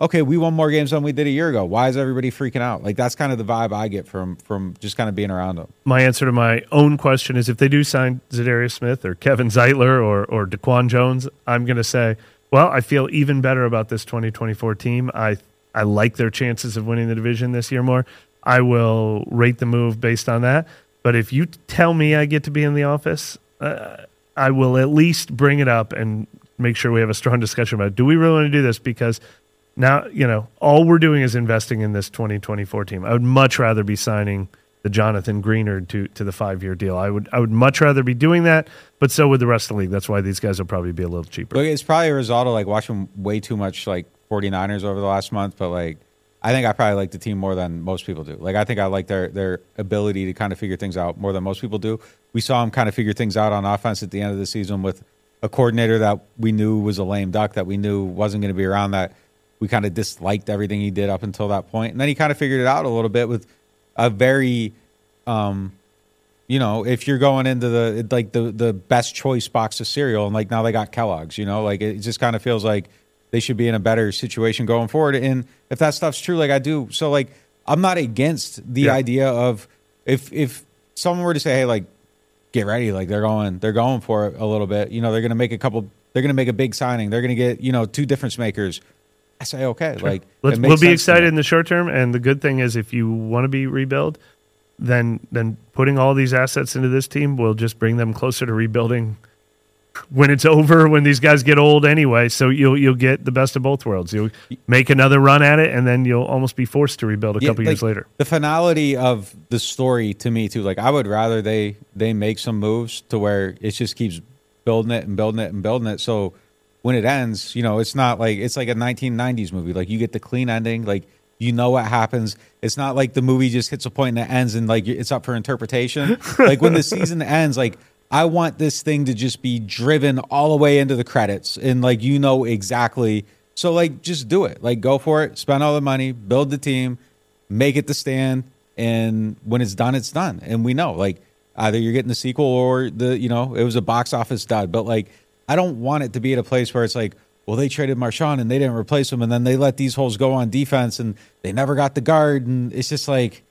okay, we won more games than we did a year ago. Why is everybody freaking out? Like, that's kind of the vibe I get from from just kind of being around them. My answer to my own question is if they do sign Zadarius Smith or Kevin Zeitler or, or DeQuan Jones, I'm going to say, well, I feel even better about this twenty twenty-four team. I I like their chances of winning the division this year more. I will rate the move based on that. But if you tell me I get to be in the office, uh, I will at least bring it up and make sure we have a strong discussion about it. Do we really want to do this? Because now, you know, all we're doing is investing in this twenty twenty-four team. I would much rather be signing the Jonathan Greenard to, to the five-year deal. I would I would much rather be doing that, but so would the rest of the league. That's why these guys will probably be a little cheaper. Look, it's probably a result of, like, watching way too much, like, 49ers over the last month, but, like, I think I probably like the team more than most people do. Like, I think I like their their ability to kind of figure things out more than most people do. We saw them kind of figure things out on offense at the end of the season with a coordinator that we knew was a lame duck, that we knew wasn't going to be around, that we kind of disliked everything he did up until that point. And then he kind of figured it out a little bit with a very, um, you know, if you're going into the like the the best choice box of cereal, and like now they got Kellogg's, you know, like it just kind of feels like they should be in a better situation going forward. And if that stuff's true, like I do, so like I'm not against the yeah. idea of if if someone were to say, hey, like get ready, like they're going they're going for it a little bit, you know, they're going to make a couple, they're going to make a big signing, they're going to get, you know, two difference makers. I say, okay, sure. like Let's, we'll be excited in the short term. And the good thing is, if you want to be rebuild, then then putting all these assets into this team will just bring them closer to rebuilding when it's over, when these guys get old anyway. So you'll you'll get the best of both worlds. You'll make another run at it, and then you'll almost be forced to rebuild a yeah, couple like years later. The finality of the story to me too, like I would rather they they make some moves to where it just keeps building it and building it and building it. So when it ends, you know, it's not like it's like a nineteen nineties movie. Like you get the clean ending, like you know what happens. It's not like the movie just hits a point and it ends and like it's up for interpretation. Like when the season ends, like I want this thing to just be driven all the way into the credits and like you know exactly. So like just do it. Like go for it. Spend all the money. Build the team. Make it the stand. And when it's done, it's done. And we know like either you're getting the sequel or the you know it was a box office dud. But like I don't want it to be at a place where it's like, well, they traded Marshawn and they didn't replace him, and then they let these holes go on defense and they never got the guard, and it's just like,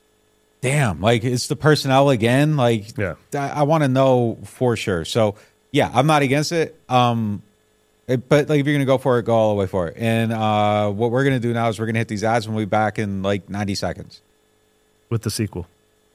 damn, like it's the personnel again. Like, yeah. I, I want to know for sure. So, yeah, I'm not against it. Um, it, but like if you're gonna go for it, go all the way for it. And uh, what we're gonna do now is we're gonna hit these ads, and we'll be back in like ninety seconds with the sequel.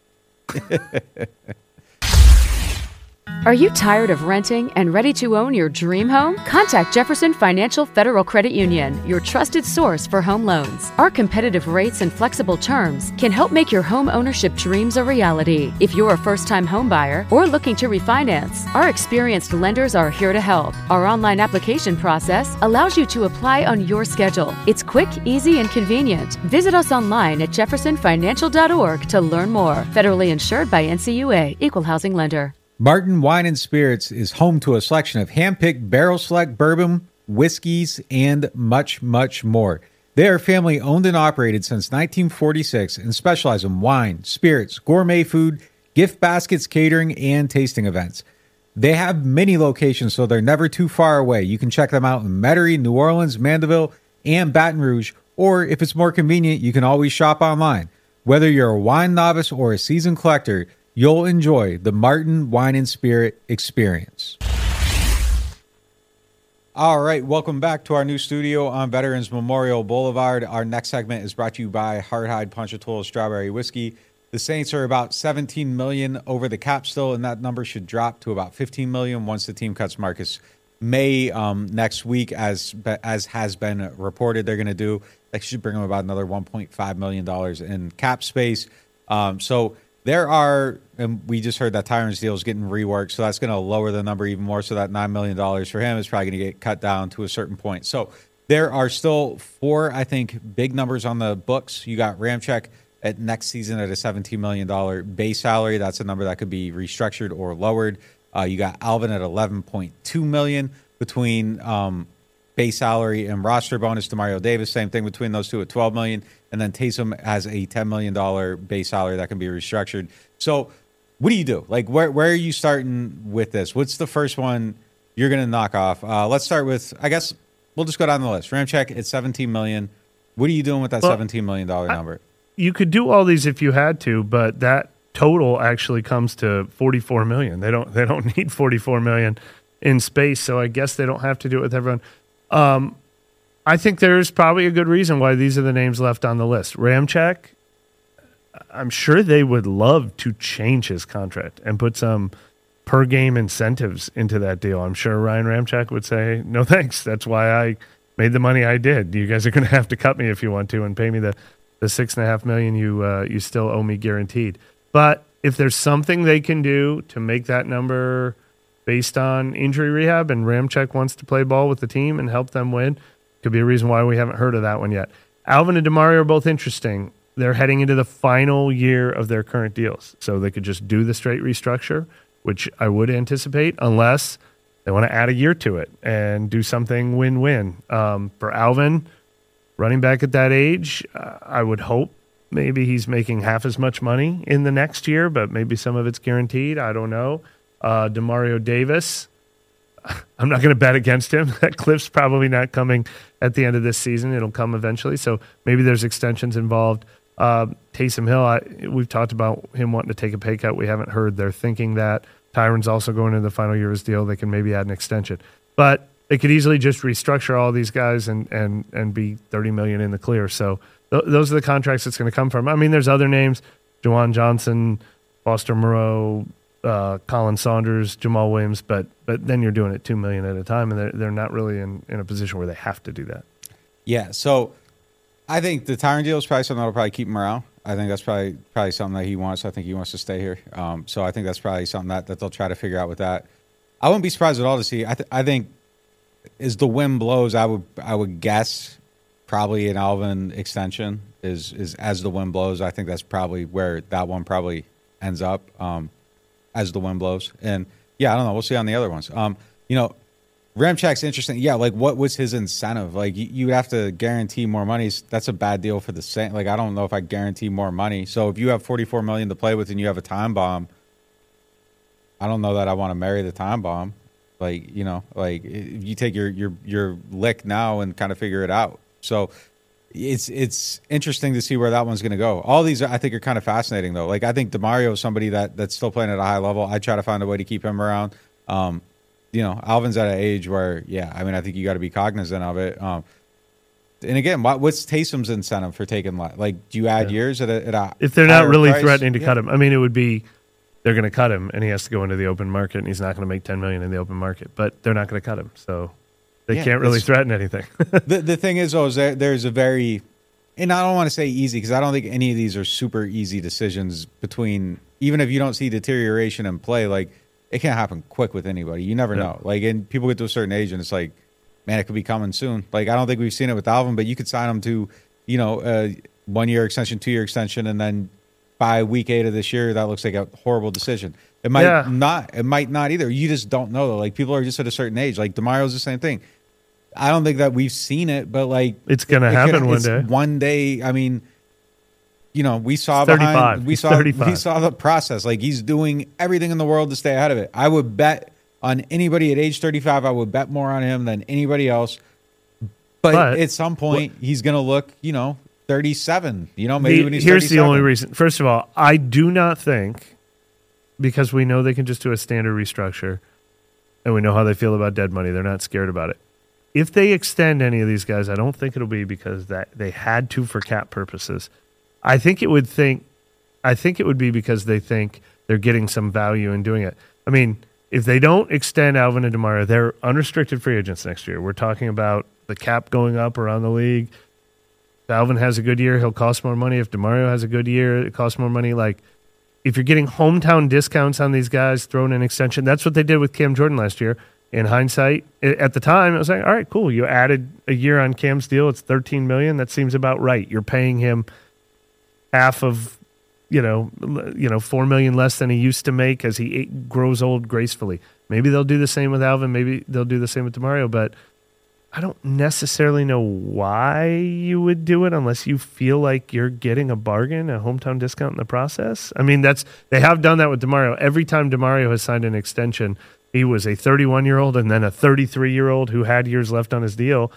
Are you tired of renting and ready to own your dream home? Contact Jefferson Financial Federal Credit Union, your trusted source for home loans. Our competitive rates and flexible terms can help make your home ownership dreams a reality. If you're a first-time home buyer or looking to refinance, our experienced lenders are here to help. Our online application process allows you to apply on your schedule. It's quick, easy, and convenient. Visit us online at jefferson financial dot org to learn more. Federally insured by N C U A, Equal Housing Lender. Martin Wine and Spirits is home to a selection of hand-picked barrel select bourbon, whiskeys, and much, much more. They are family owned and operated since nineteen forty-six and specialize in wine, spirits, gourmet food, gift baskets, catering, and tasting events. They have many locations, so they're never too far away. You can check them out in Metairie, New Orleans, Mandeville, and Baton Rouge, or if it's more convenient, you can always shop online. Whether you're a wine novice or a seasoned collector, you'll enjoy the Martin Wine and Spirit experience. All right, welcome back to our new studio on Veterans Memorial Boulevard. Our next segment is brought to you by Hardhide Ponchatoula Strawberry Whiskey. The Saints are about seventeen million dollars over the cap still, and that number should drop to about fifteen million dollars once the team cuts Marcus May um, next week, as as has been reported they're going to do. That should bring them about another one point five million dollars in cap space. Um, so there are, and we just heard that Tyron's deal is getting reworked, so that's going to lower the number even more. So that nine million dollars for him is probably going to get cut down to a certain point. So there are still four, I think, big numbers on the books. You got Ramczyk at next season at a seventeen million dollars base salary. That's a number that could be restructured or lowered. Uh, you got Alvin at eleven point two million dollars between um, base salary and roster bonus. To Mario Davis, same thing between those two at twelve million dollars. And then Taysom has a ten million dollars base salary that can be restructured. So what do you do? Like, where where are you starting with this? What's the first one you're going to knock off? Uh, let's start with, I guess, we'll just go down the list. Ramczyk at seventeen million dollars. What are you doing with that well, seventeen million dollars number? I, you could do all these if you had to, but that total actually comes to forty-four million dollars. They don't they don't need forty-four million dollars in space, so I guess they don't have to do it with everyone. Um, I think there's probably a good reason why these are the names left on the list. Ramczyk, I'm sure they would love to change his contract and put some per game incentives into that deal. I'm sure Ryan Ramczyk would say, no thanks. That's why I made the money I did. You guys are going to have to cut me if you want to and pay me the, the six and a half million you uh, you still owe me guaranteed. But if there's something they can do to make that number based on injury rehab and Ramczyk wants to play ball with the team and help them win, could be a reason why we haven't heard of that one yet. Alvin and DeMario are both interesting. They're heading into the final year of their current deals, so they could just do the straight restructure, which I would anticipate, unless they want to add a year to it and do something win-win. Um, for Alvin, running back at that age, uh, I would hope maybe he's making half as much money in the next year, but maybe some of it's guaranteed. I don't know. Uh, Demario Davis, I'm not going to bet against him. That cliff's probably not coming at the end of this season. It'll come eventually, so maybe there's extensions involved. Uh, Taysom Hill, I, we've talked about him wanting to take a pay cut. We haven't heard they're thinking that. Tyron's also going into the final year of his deal. They can maybe add an extension. But they could easily just restructure all these guys and and, and be thirty million dollars in the clear. So th- those are the contracts it's going to come from. I mean, there's other names, Juwan Johnson, Foster Moreau, uh, Colin Saunders, Jamal Williams, but but then you're doing it two million dollars at a time, and they're, they're not really in, in a position where they have to do that. Yeah, so I think the Tyron deal is probably something that will probably keep him around. I think that's probably probably something that he wants. I think he wants to stay here. Um, so I think that's probably something that, that they'll try to figure out with that. I wouldn't be surprised at all to see. I, th- I think as the wind blows, I would I would guess probably an Alvin extension is is as the wind blows. I think that's probably where that one probably ends up um, as the wind blows. And yeah, I don't know. We'll see on the other ones. Um, you know. Ramczyk's interesting. Yeah, like what was his incentive? Like you, you have to guarantee more money. That's a bad deal for the Saints. Like I don't know if I guarantee more money. So if you have forty-four million dollars to play with and you have a time bomb, I don't know that I want to marry the time bomb. Like, you know, like if you take your your your lick now and kind of figure it out. So it's it's interesting to see where that one's going to go. All these I think are kind of fascinating though. Like I think DeMario is somebody that that's still playing at a high level. I try to find a way to keep him around. Um, You know, Alvin's at an age where, yeah, I mean, I think you got to be cognizant of it. Um, and again, what, what's Taysom's incentive for taking, like, do you add yeah. years at a, at a if they're not really price? threatening to yeah. cut him? I mean, it would be they're going to cut him, and he has to go into the open market, and he's not going to make ten million dollars in the open market. But they're not going to cut him, so they yeah, can't really threaten anything. the the thing is, though, is there, there's a very, and I don't want to say easy because I don't think any of these are super easy decisions between, even if you don't see deterioration in play, like. It can't happen quick with anybody. You never yeah. know. Like, and people get to a certain age, and it's like, man, it could be coming soon. Like, I don't think we've seen it with Alvin, but you could sign him to, you know, a one-year extension, two-year extension, and then by week eight of this year, that looks like a horrible decision. It might yeah. not. It might not either. You just don't know, though. Like, people are just at a certain age. Like, DeMario's the same thing. I don't think that we've seen it, but, like... It's going to happen could, one day. One day, I mean... You know, we saw thirty-five. behind. We he's saw. thirty-five. We saw the process. Like he's doing everything in the world to stay ahead of it. I would bet on anybody at age thirty-five. I would bet more on him than anybody else. But, but at some point, what, he's going to look, you know, thirty-seven. You know, maybe the, when he's here's thirty-seven. The only reason. First of all, I do not think because we know they can just do a standard restructure, and we know how they feel about dead money. They're not scared about it. If they extend any of these guys, I don't think it'll be because that they had to for cap purposes. I think it would think, I think it would be because they think they're getting some value in doing it. I mean, if they don't extend Alvin and DeMario, they're unrestricted free agents next year. We're talking about the cap going up around the league. If Alvin has a good year, he'll cost more money. If DeMario has a good year, it costs more money. Like, if you're getting hometown discounts on these guys, throwing an extension, that's what they did with Cam Jordan last year. In hindsight, at the time, I was like, all right, cool. You added a year on Cam's deal. It's thirteen million dollars. That seems about right. You're paying him half of, you know, you know, four million less than he used to make as he grows old gracefully. Maybe they'll do the same with Alvin. Maybe they'll do the same with DeMario. But I don't necessarily know why you would do it unless you feel like you're getting a bargain, a hometown discount in the process. I mean, that's they have done that with DeMario. Every time DeMario has signed an extension, he was a thirty-one-year-old and then a thirty-three-year-old who had years left on his deal.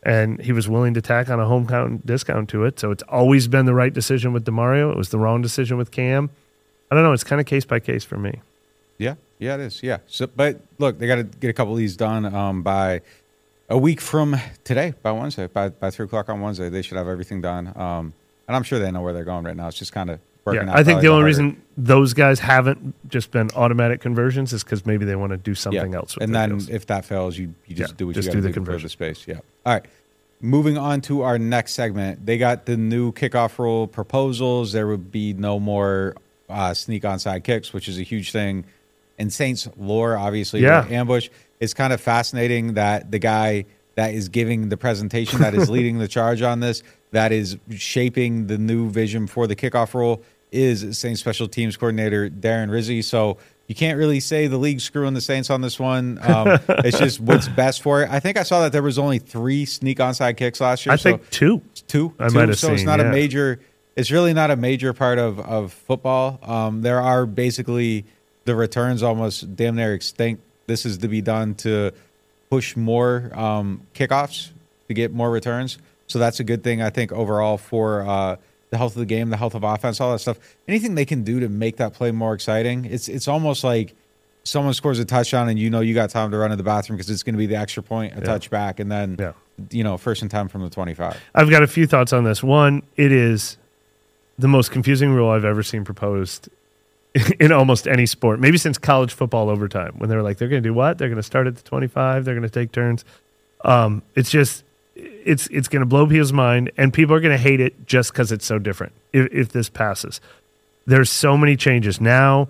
and he was willing to tack on a home count discount to it. So it's always been the right decision with DeMario. It was the wrong decision with Cam. I don't know. It's kind of case by case for me. Yeah, yeah, it is. Yeah. So, but look, they got to get a couple of these done um, by a week from today, by Wednesday, by by three o'clock on Wednesday. They should have everything done. Um, and I'm sure they know where they're going right now. It's just kind of working yeah, out. I think the only harder. reason those guys haven't just been automatic conversions is because maybe they want to do something yeah. else. With and their then deals. if that fails, you, you just Yeah, do what just you got do to the do to clear conversion. the space. Yeah. All right. Moving on to our next segment. They got the new kickoff rule proposals. There would be no more uh, sneak onside kicks, which is a huge thing in Saints lore, obviously. Yeah. With ambush. It's kind of fascinating that the guy that is giving the presentation, that is leading the charge on this, that is shaping the new vision for the kickoff rule, is Saints special teams coordinator Darren Rizzi. So you can't really say the league's screwing the Saints on this one. Um, it's just what's best for it. I think I saw that there was only three sneak onside kicks last year. I so think two. Two. I two. might have so seen, it's not yeah. a major. It's really not a major part of of football. Um, there are basically the returns almost damn near extinct. This is to be done to push more um, kickoffs to get more returns. So that's a good thing, I think, overall for uh, the health of the game, the health of offense, all that stuff. Anything they can do to make that play more exciting. It's it's almost like someone scores a touchdown and you know you got time to run to the bathroom because it's going to be the extra point, a Yeah. touchback, and then Yeah. you know first and ten from the twenty-five. I've got a few thoughts on this. One, it is the most confusing rule I've ever seen proposed in almost any sport, maybe since college football overtime, when they were like, they're going to do what? They're going to start at the twenty-five. They're going to take turns. Um, it's just, it's it's going to blow people's mind, and people are going to hate it just because it's so different if, if this passes. There's so many changes. Now,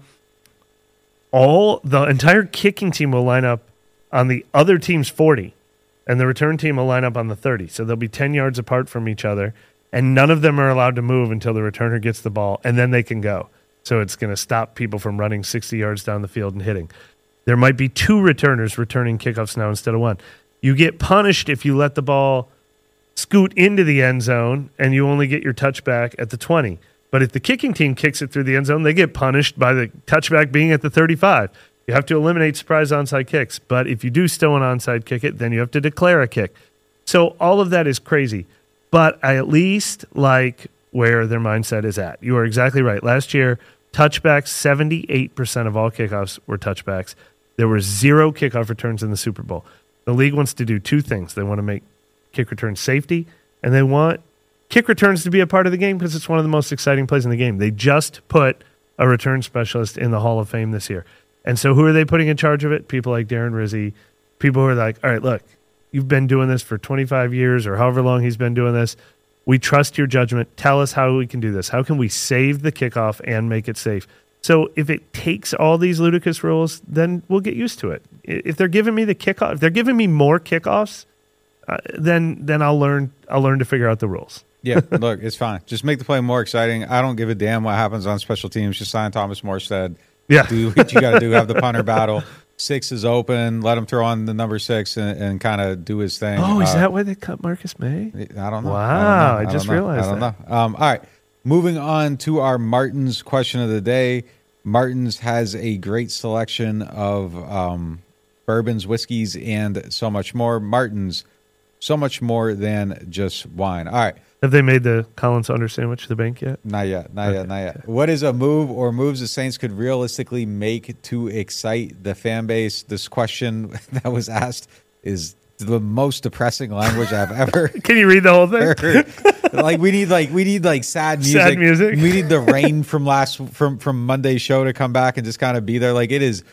all the entire kicking team will line up on the other team's forty, and the return team will line up on the thirty. So they'll be ten yards apart from each other, and none of them are allowed to move until the returner gets the ball, and then they can go. So it's going to stop people from running sixty yards down the field and hitting. There might be two returners returning kickoffs now instead of one. You get punished if you let the ball scoot into the end zone and you only get your touchback at the twenty. But if the kicking team kicks it through the end zone, they get punished by the touchback being at the thirty-five. You have to eliminate surprise onside kicks. But if you do still an onside kick it, then you have to declare a kick. So all of that is crazy. But I at least like where their mindset is at. You are exactly right. Last year, touchbacks, seventy-eight percent of all kickoffs were touchbacks. There were zero kickoff returns in the Super Bowl. The league wants to do two things. They want to make kick returns safety, and they want kick returns to be a part of the game because it's one of the most exciting plays in the game. They just put a return specialist in the Hall of Fame this year. And so who are they putting in charge of it? People like Darren Rizzi, people who are like, all right, look, you've been doing this for twenty-five years or however long he's been doing this. We trust your judgment. Tell us how we can do this. How can we save the kickoff and make it safe? So if it takes all these ludicrous rules, then we'll get used to it. If they're giving me the kickoff, if they're giving me more kickoffs, uh, then then I'll learn I'll learn to figure out the rules. Yeah, look, it's fine. Just make the play more exciting. I don't give a damn what happens on special teams. Just sign Thomas Morstead. Yeah. Do what you got to do. Have the punter battle. Six is open. Let him throw on the number six and, and kind of do his thing. Oh, is uh, that why they cut Marcus May? I don't know. Wow, I, don't know. I just don't know. realized I don't that. know. Um, all right, moving on to our Martin's question of the day. Martin's has a great selection of um, bourbons, whiskeys, and so much more. Martin's, so much more than just wine. All right. Have they made the Collins Under sandwich to the bank yet? Not yet. Not Okay, yet. Not yet. What is a move or moves the Saints could realistically make to excite the fan base? This question that was asked is the most depressing language I've ever Can you read the whole thing? heard. Like we need like we need like sad music. Sad music? We need the rain from last from from Monday's show to come back and just kind of be there. Like it is.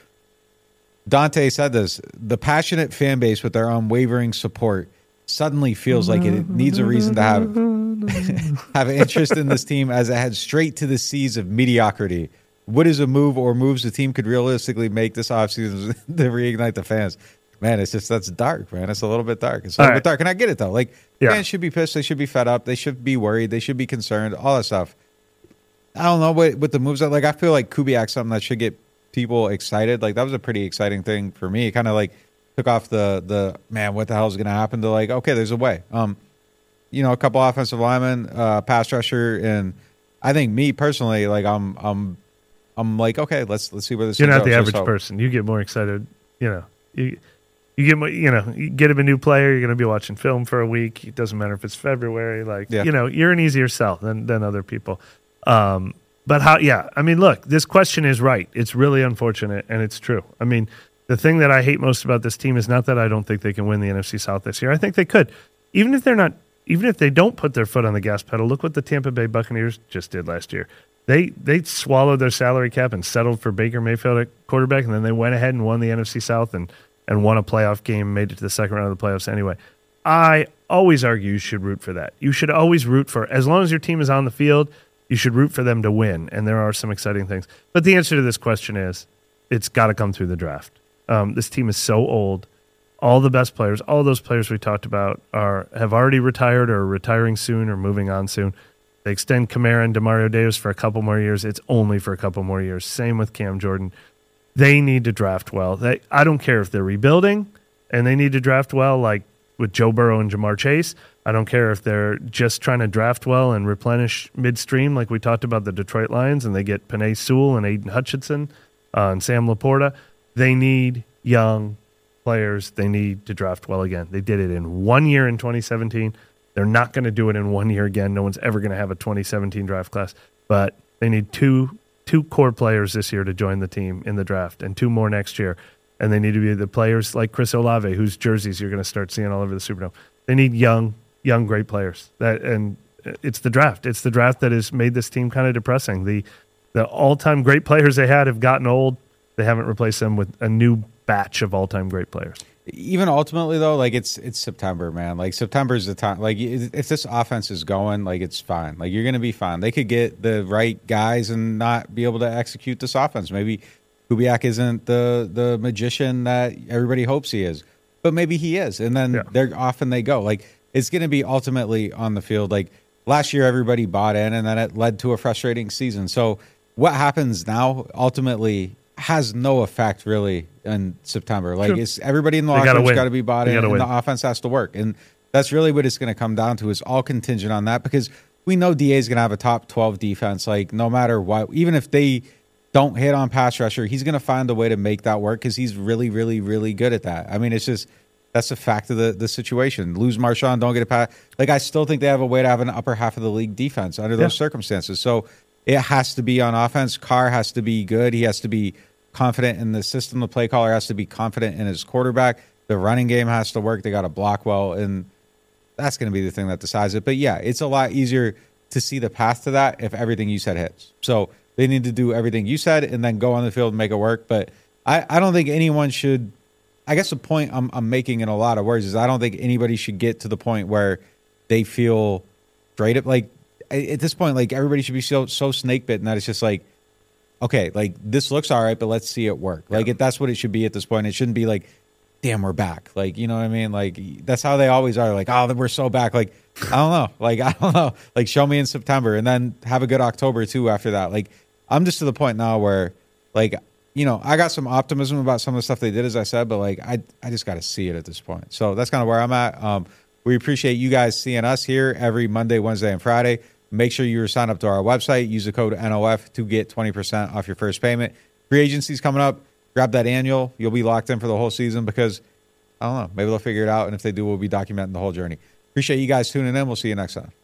Dante said this: the passionate fan base with their unwavering support suddenly feels like it needs a reason to have have interest in this team as it heads straight to the seas of mediocrity. What is a move or moves the team could realistically make this offseason to reignite the fans? Man, it's just that's dark, man. It's a little bit dark. It's a little All bit right. dark, and I get it though. Like Yeah. fans should be pissed, they should be fed up, they should be worried, they should be concerned, all that stuff. I don't know what with the moves that like I feel like Kubiak's something that should get people excited. Like that was a pretty exciting thing for me. It kind of like took off the the man, what the hell is going to happen to like, okay, there's a way. Um, you know, a couple offensive linemen, uh, pass rusher, and I think me personally, like I'm I'm I'm like, okay, let's let's see where this You're thing not the goes. average So- person. You get more excited. You know, you, You get, you know, you get him a new player, you're going to be watching film for a week. It doesn't matter if it's February. Like, yeah. you know, you're an easier sell than, than other people. Um, but how, yeah, I mean, look, this question is right. It's really unfortunate, and it's true. I mean, the thing that I hate most about this team is not that I don't think they can win the N F C South this year. I think they could. Even if they're not, even if they don't put their foot on the gas pedal, look what the Tampa Bay Buccaneers just did last year. They they swallowed their salary cap and settled for Baker Mayfield at quarterback, and then they went ahead and won the N F C South and and won a playoff game, made it to the second round of the playoffs anyway. I always argue you should root for that. You should always root for, as long as your team is on the field, you should root for them to win, and there are some exciting things. But the answer to this question is it's got to come through the draft. Um, this team is so old. All the best players, all those players we talked about are have already retired or are retiring soon or moving on soon. They extend Kamara and DeMario Davis for a couple more years. It's only for a couple more years. Same with Cam Jordan. They need to draft well. They, I don't care if they're rebuilding, and they need to draft well, like with Joe Burrow and Jamar Chase. I don't care if they're just trying to draft well and replenish midstream, like we talked about the Detroit Lions, and they get Penei Sewell and Aiden Hutchinson uh, and Sam Laporta. They need young players. They need to draft well again. They did it in one year in twenty seventeen. They're not going to do it in one year again. No one's ever going to have a twenty seventeen draft class, but they need two two core players this year to join the team in the draft and two more next year. And they need to be the players like Chris Olave, whose jerseys you're going to start seeing all over the Superdome. They need young, young, great players. That and it's the draft. It's the draft that has made this team kind of depressing. The the all-time great players they had have gotten old. They haven't replaced them with a new batch of all-time great players. Even ultimately, though, like it's it's September, man. Like September is the time. Like if this offense is going, like it's fine. Like you're going to be fine. They could get the right guys and not be able to execute this offense. Maybe Kubiak isn't the the magician that everybody hopes he is, but maybe he is. And then yeah. they're off and they go. Like it's going to be ultimately on the field. Like last year, everybody bought in, and then it led to a frustrating season. So what happens now ultimately has no effect really in September. Like it's everybody in the locker room's got to be bought in, and win. The offense has to work. And that's really what it's going to come down to, is all contingent on that, because we know D A is going to have a top twelve defense. Like no matter what, even if they don't hit on pass rusher, he's going to find a way to make that work because he's really, really, really good at that. I mean, it's just, that's a fact of the, the situation. Lose Marshawn, don't get a pass. Like I still think they have a way to have an upper half of the league defense under those yeah. circumstances. So it has to be on offense. Carr has to be good. He has to be confident in the system. The play caller has to be confident in his quarterback. The running game has to work. They got to block well, and that's going to be the thing that decides it. But yeah, it's a lot easier to see the path to that if everything you said hits. So they need to do everything you said and then go on the field and make it work. But I, I don't think anyone should. I guess the point I'm, I'm making in a lot of words is I don't think anybody should get to the point where they feel straight up. Like at this point, like everybody should be so so snake bitten that it's just like, okay, like this looks all right, but let's see it work. Like yeah. it, that's what it should be at this point. It shouldn't be like, damn, we're back. Like, you know what I mean? Like that's how they always are. Like, oh, we're so back. Like, I don't know. Like, I don't know. Like, show me in September and then have a good October too after that. Like, I'm just to the point now where, like, you know, I got some optimism about some of the stuff they did, as I said, but like, I I just got to see it at this point. So that's kind of where I'm at. Um, we appreciate you guys seeing us here every Monday, Wednesday, and Friday. Make sure you sign up to our website. Use the code N O F to get twenty percent off your first payment. Free agency's coming up. Grab that annual. You'll be locked in for the whole season because, I don't know, maybe they'll figure it out. And if they do, we'll be documenting the whole journey. Appreciate you guys tuning in. We'll see you next time.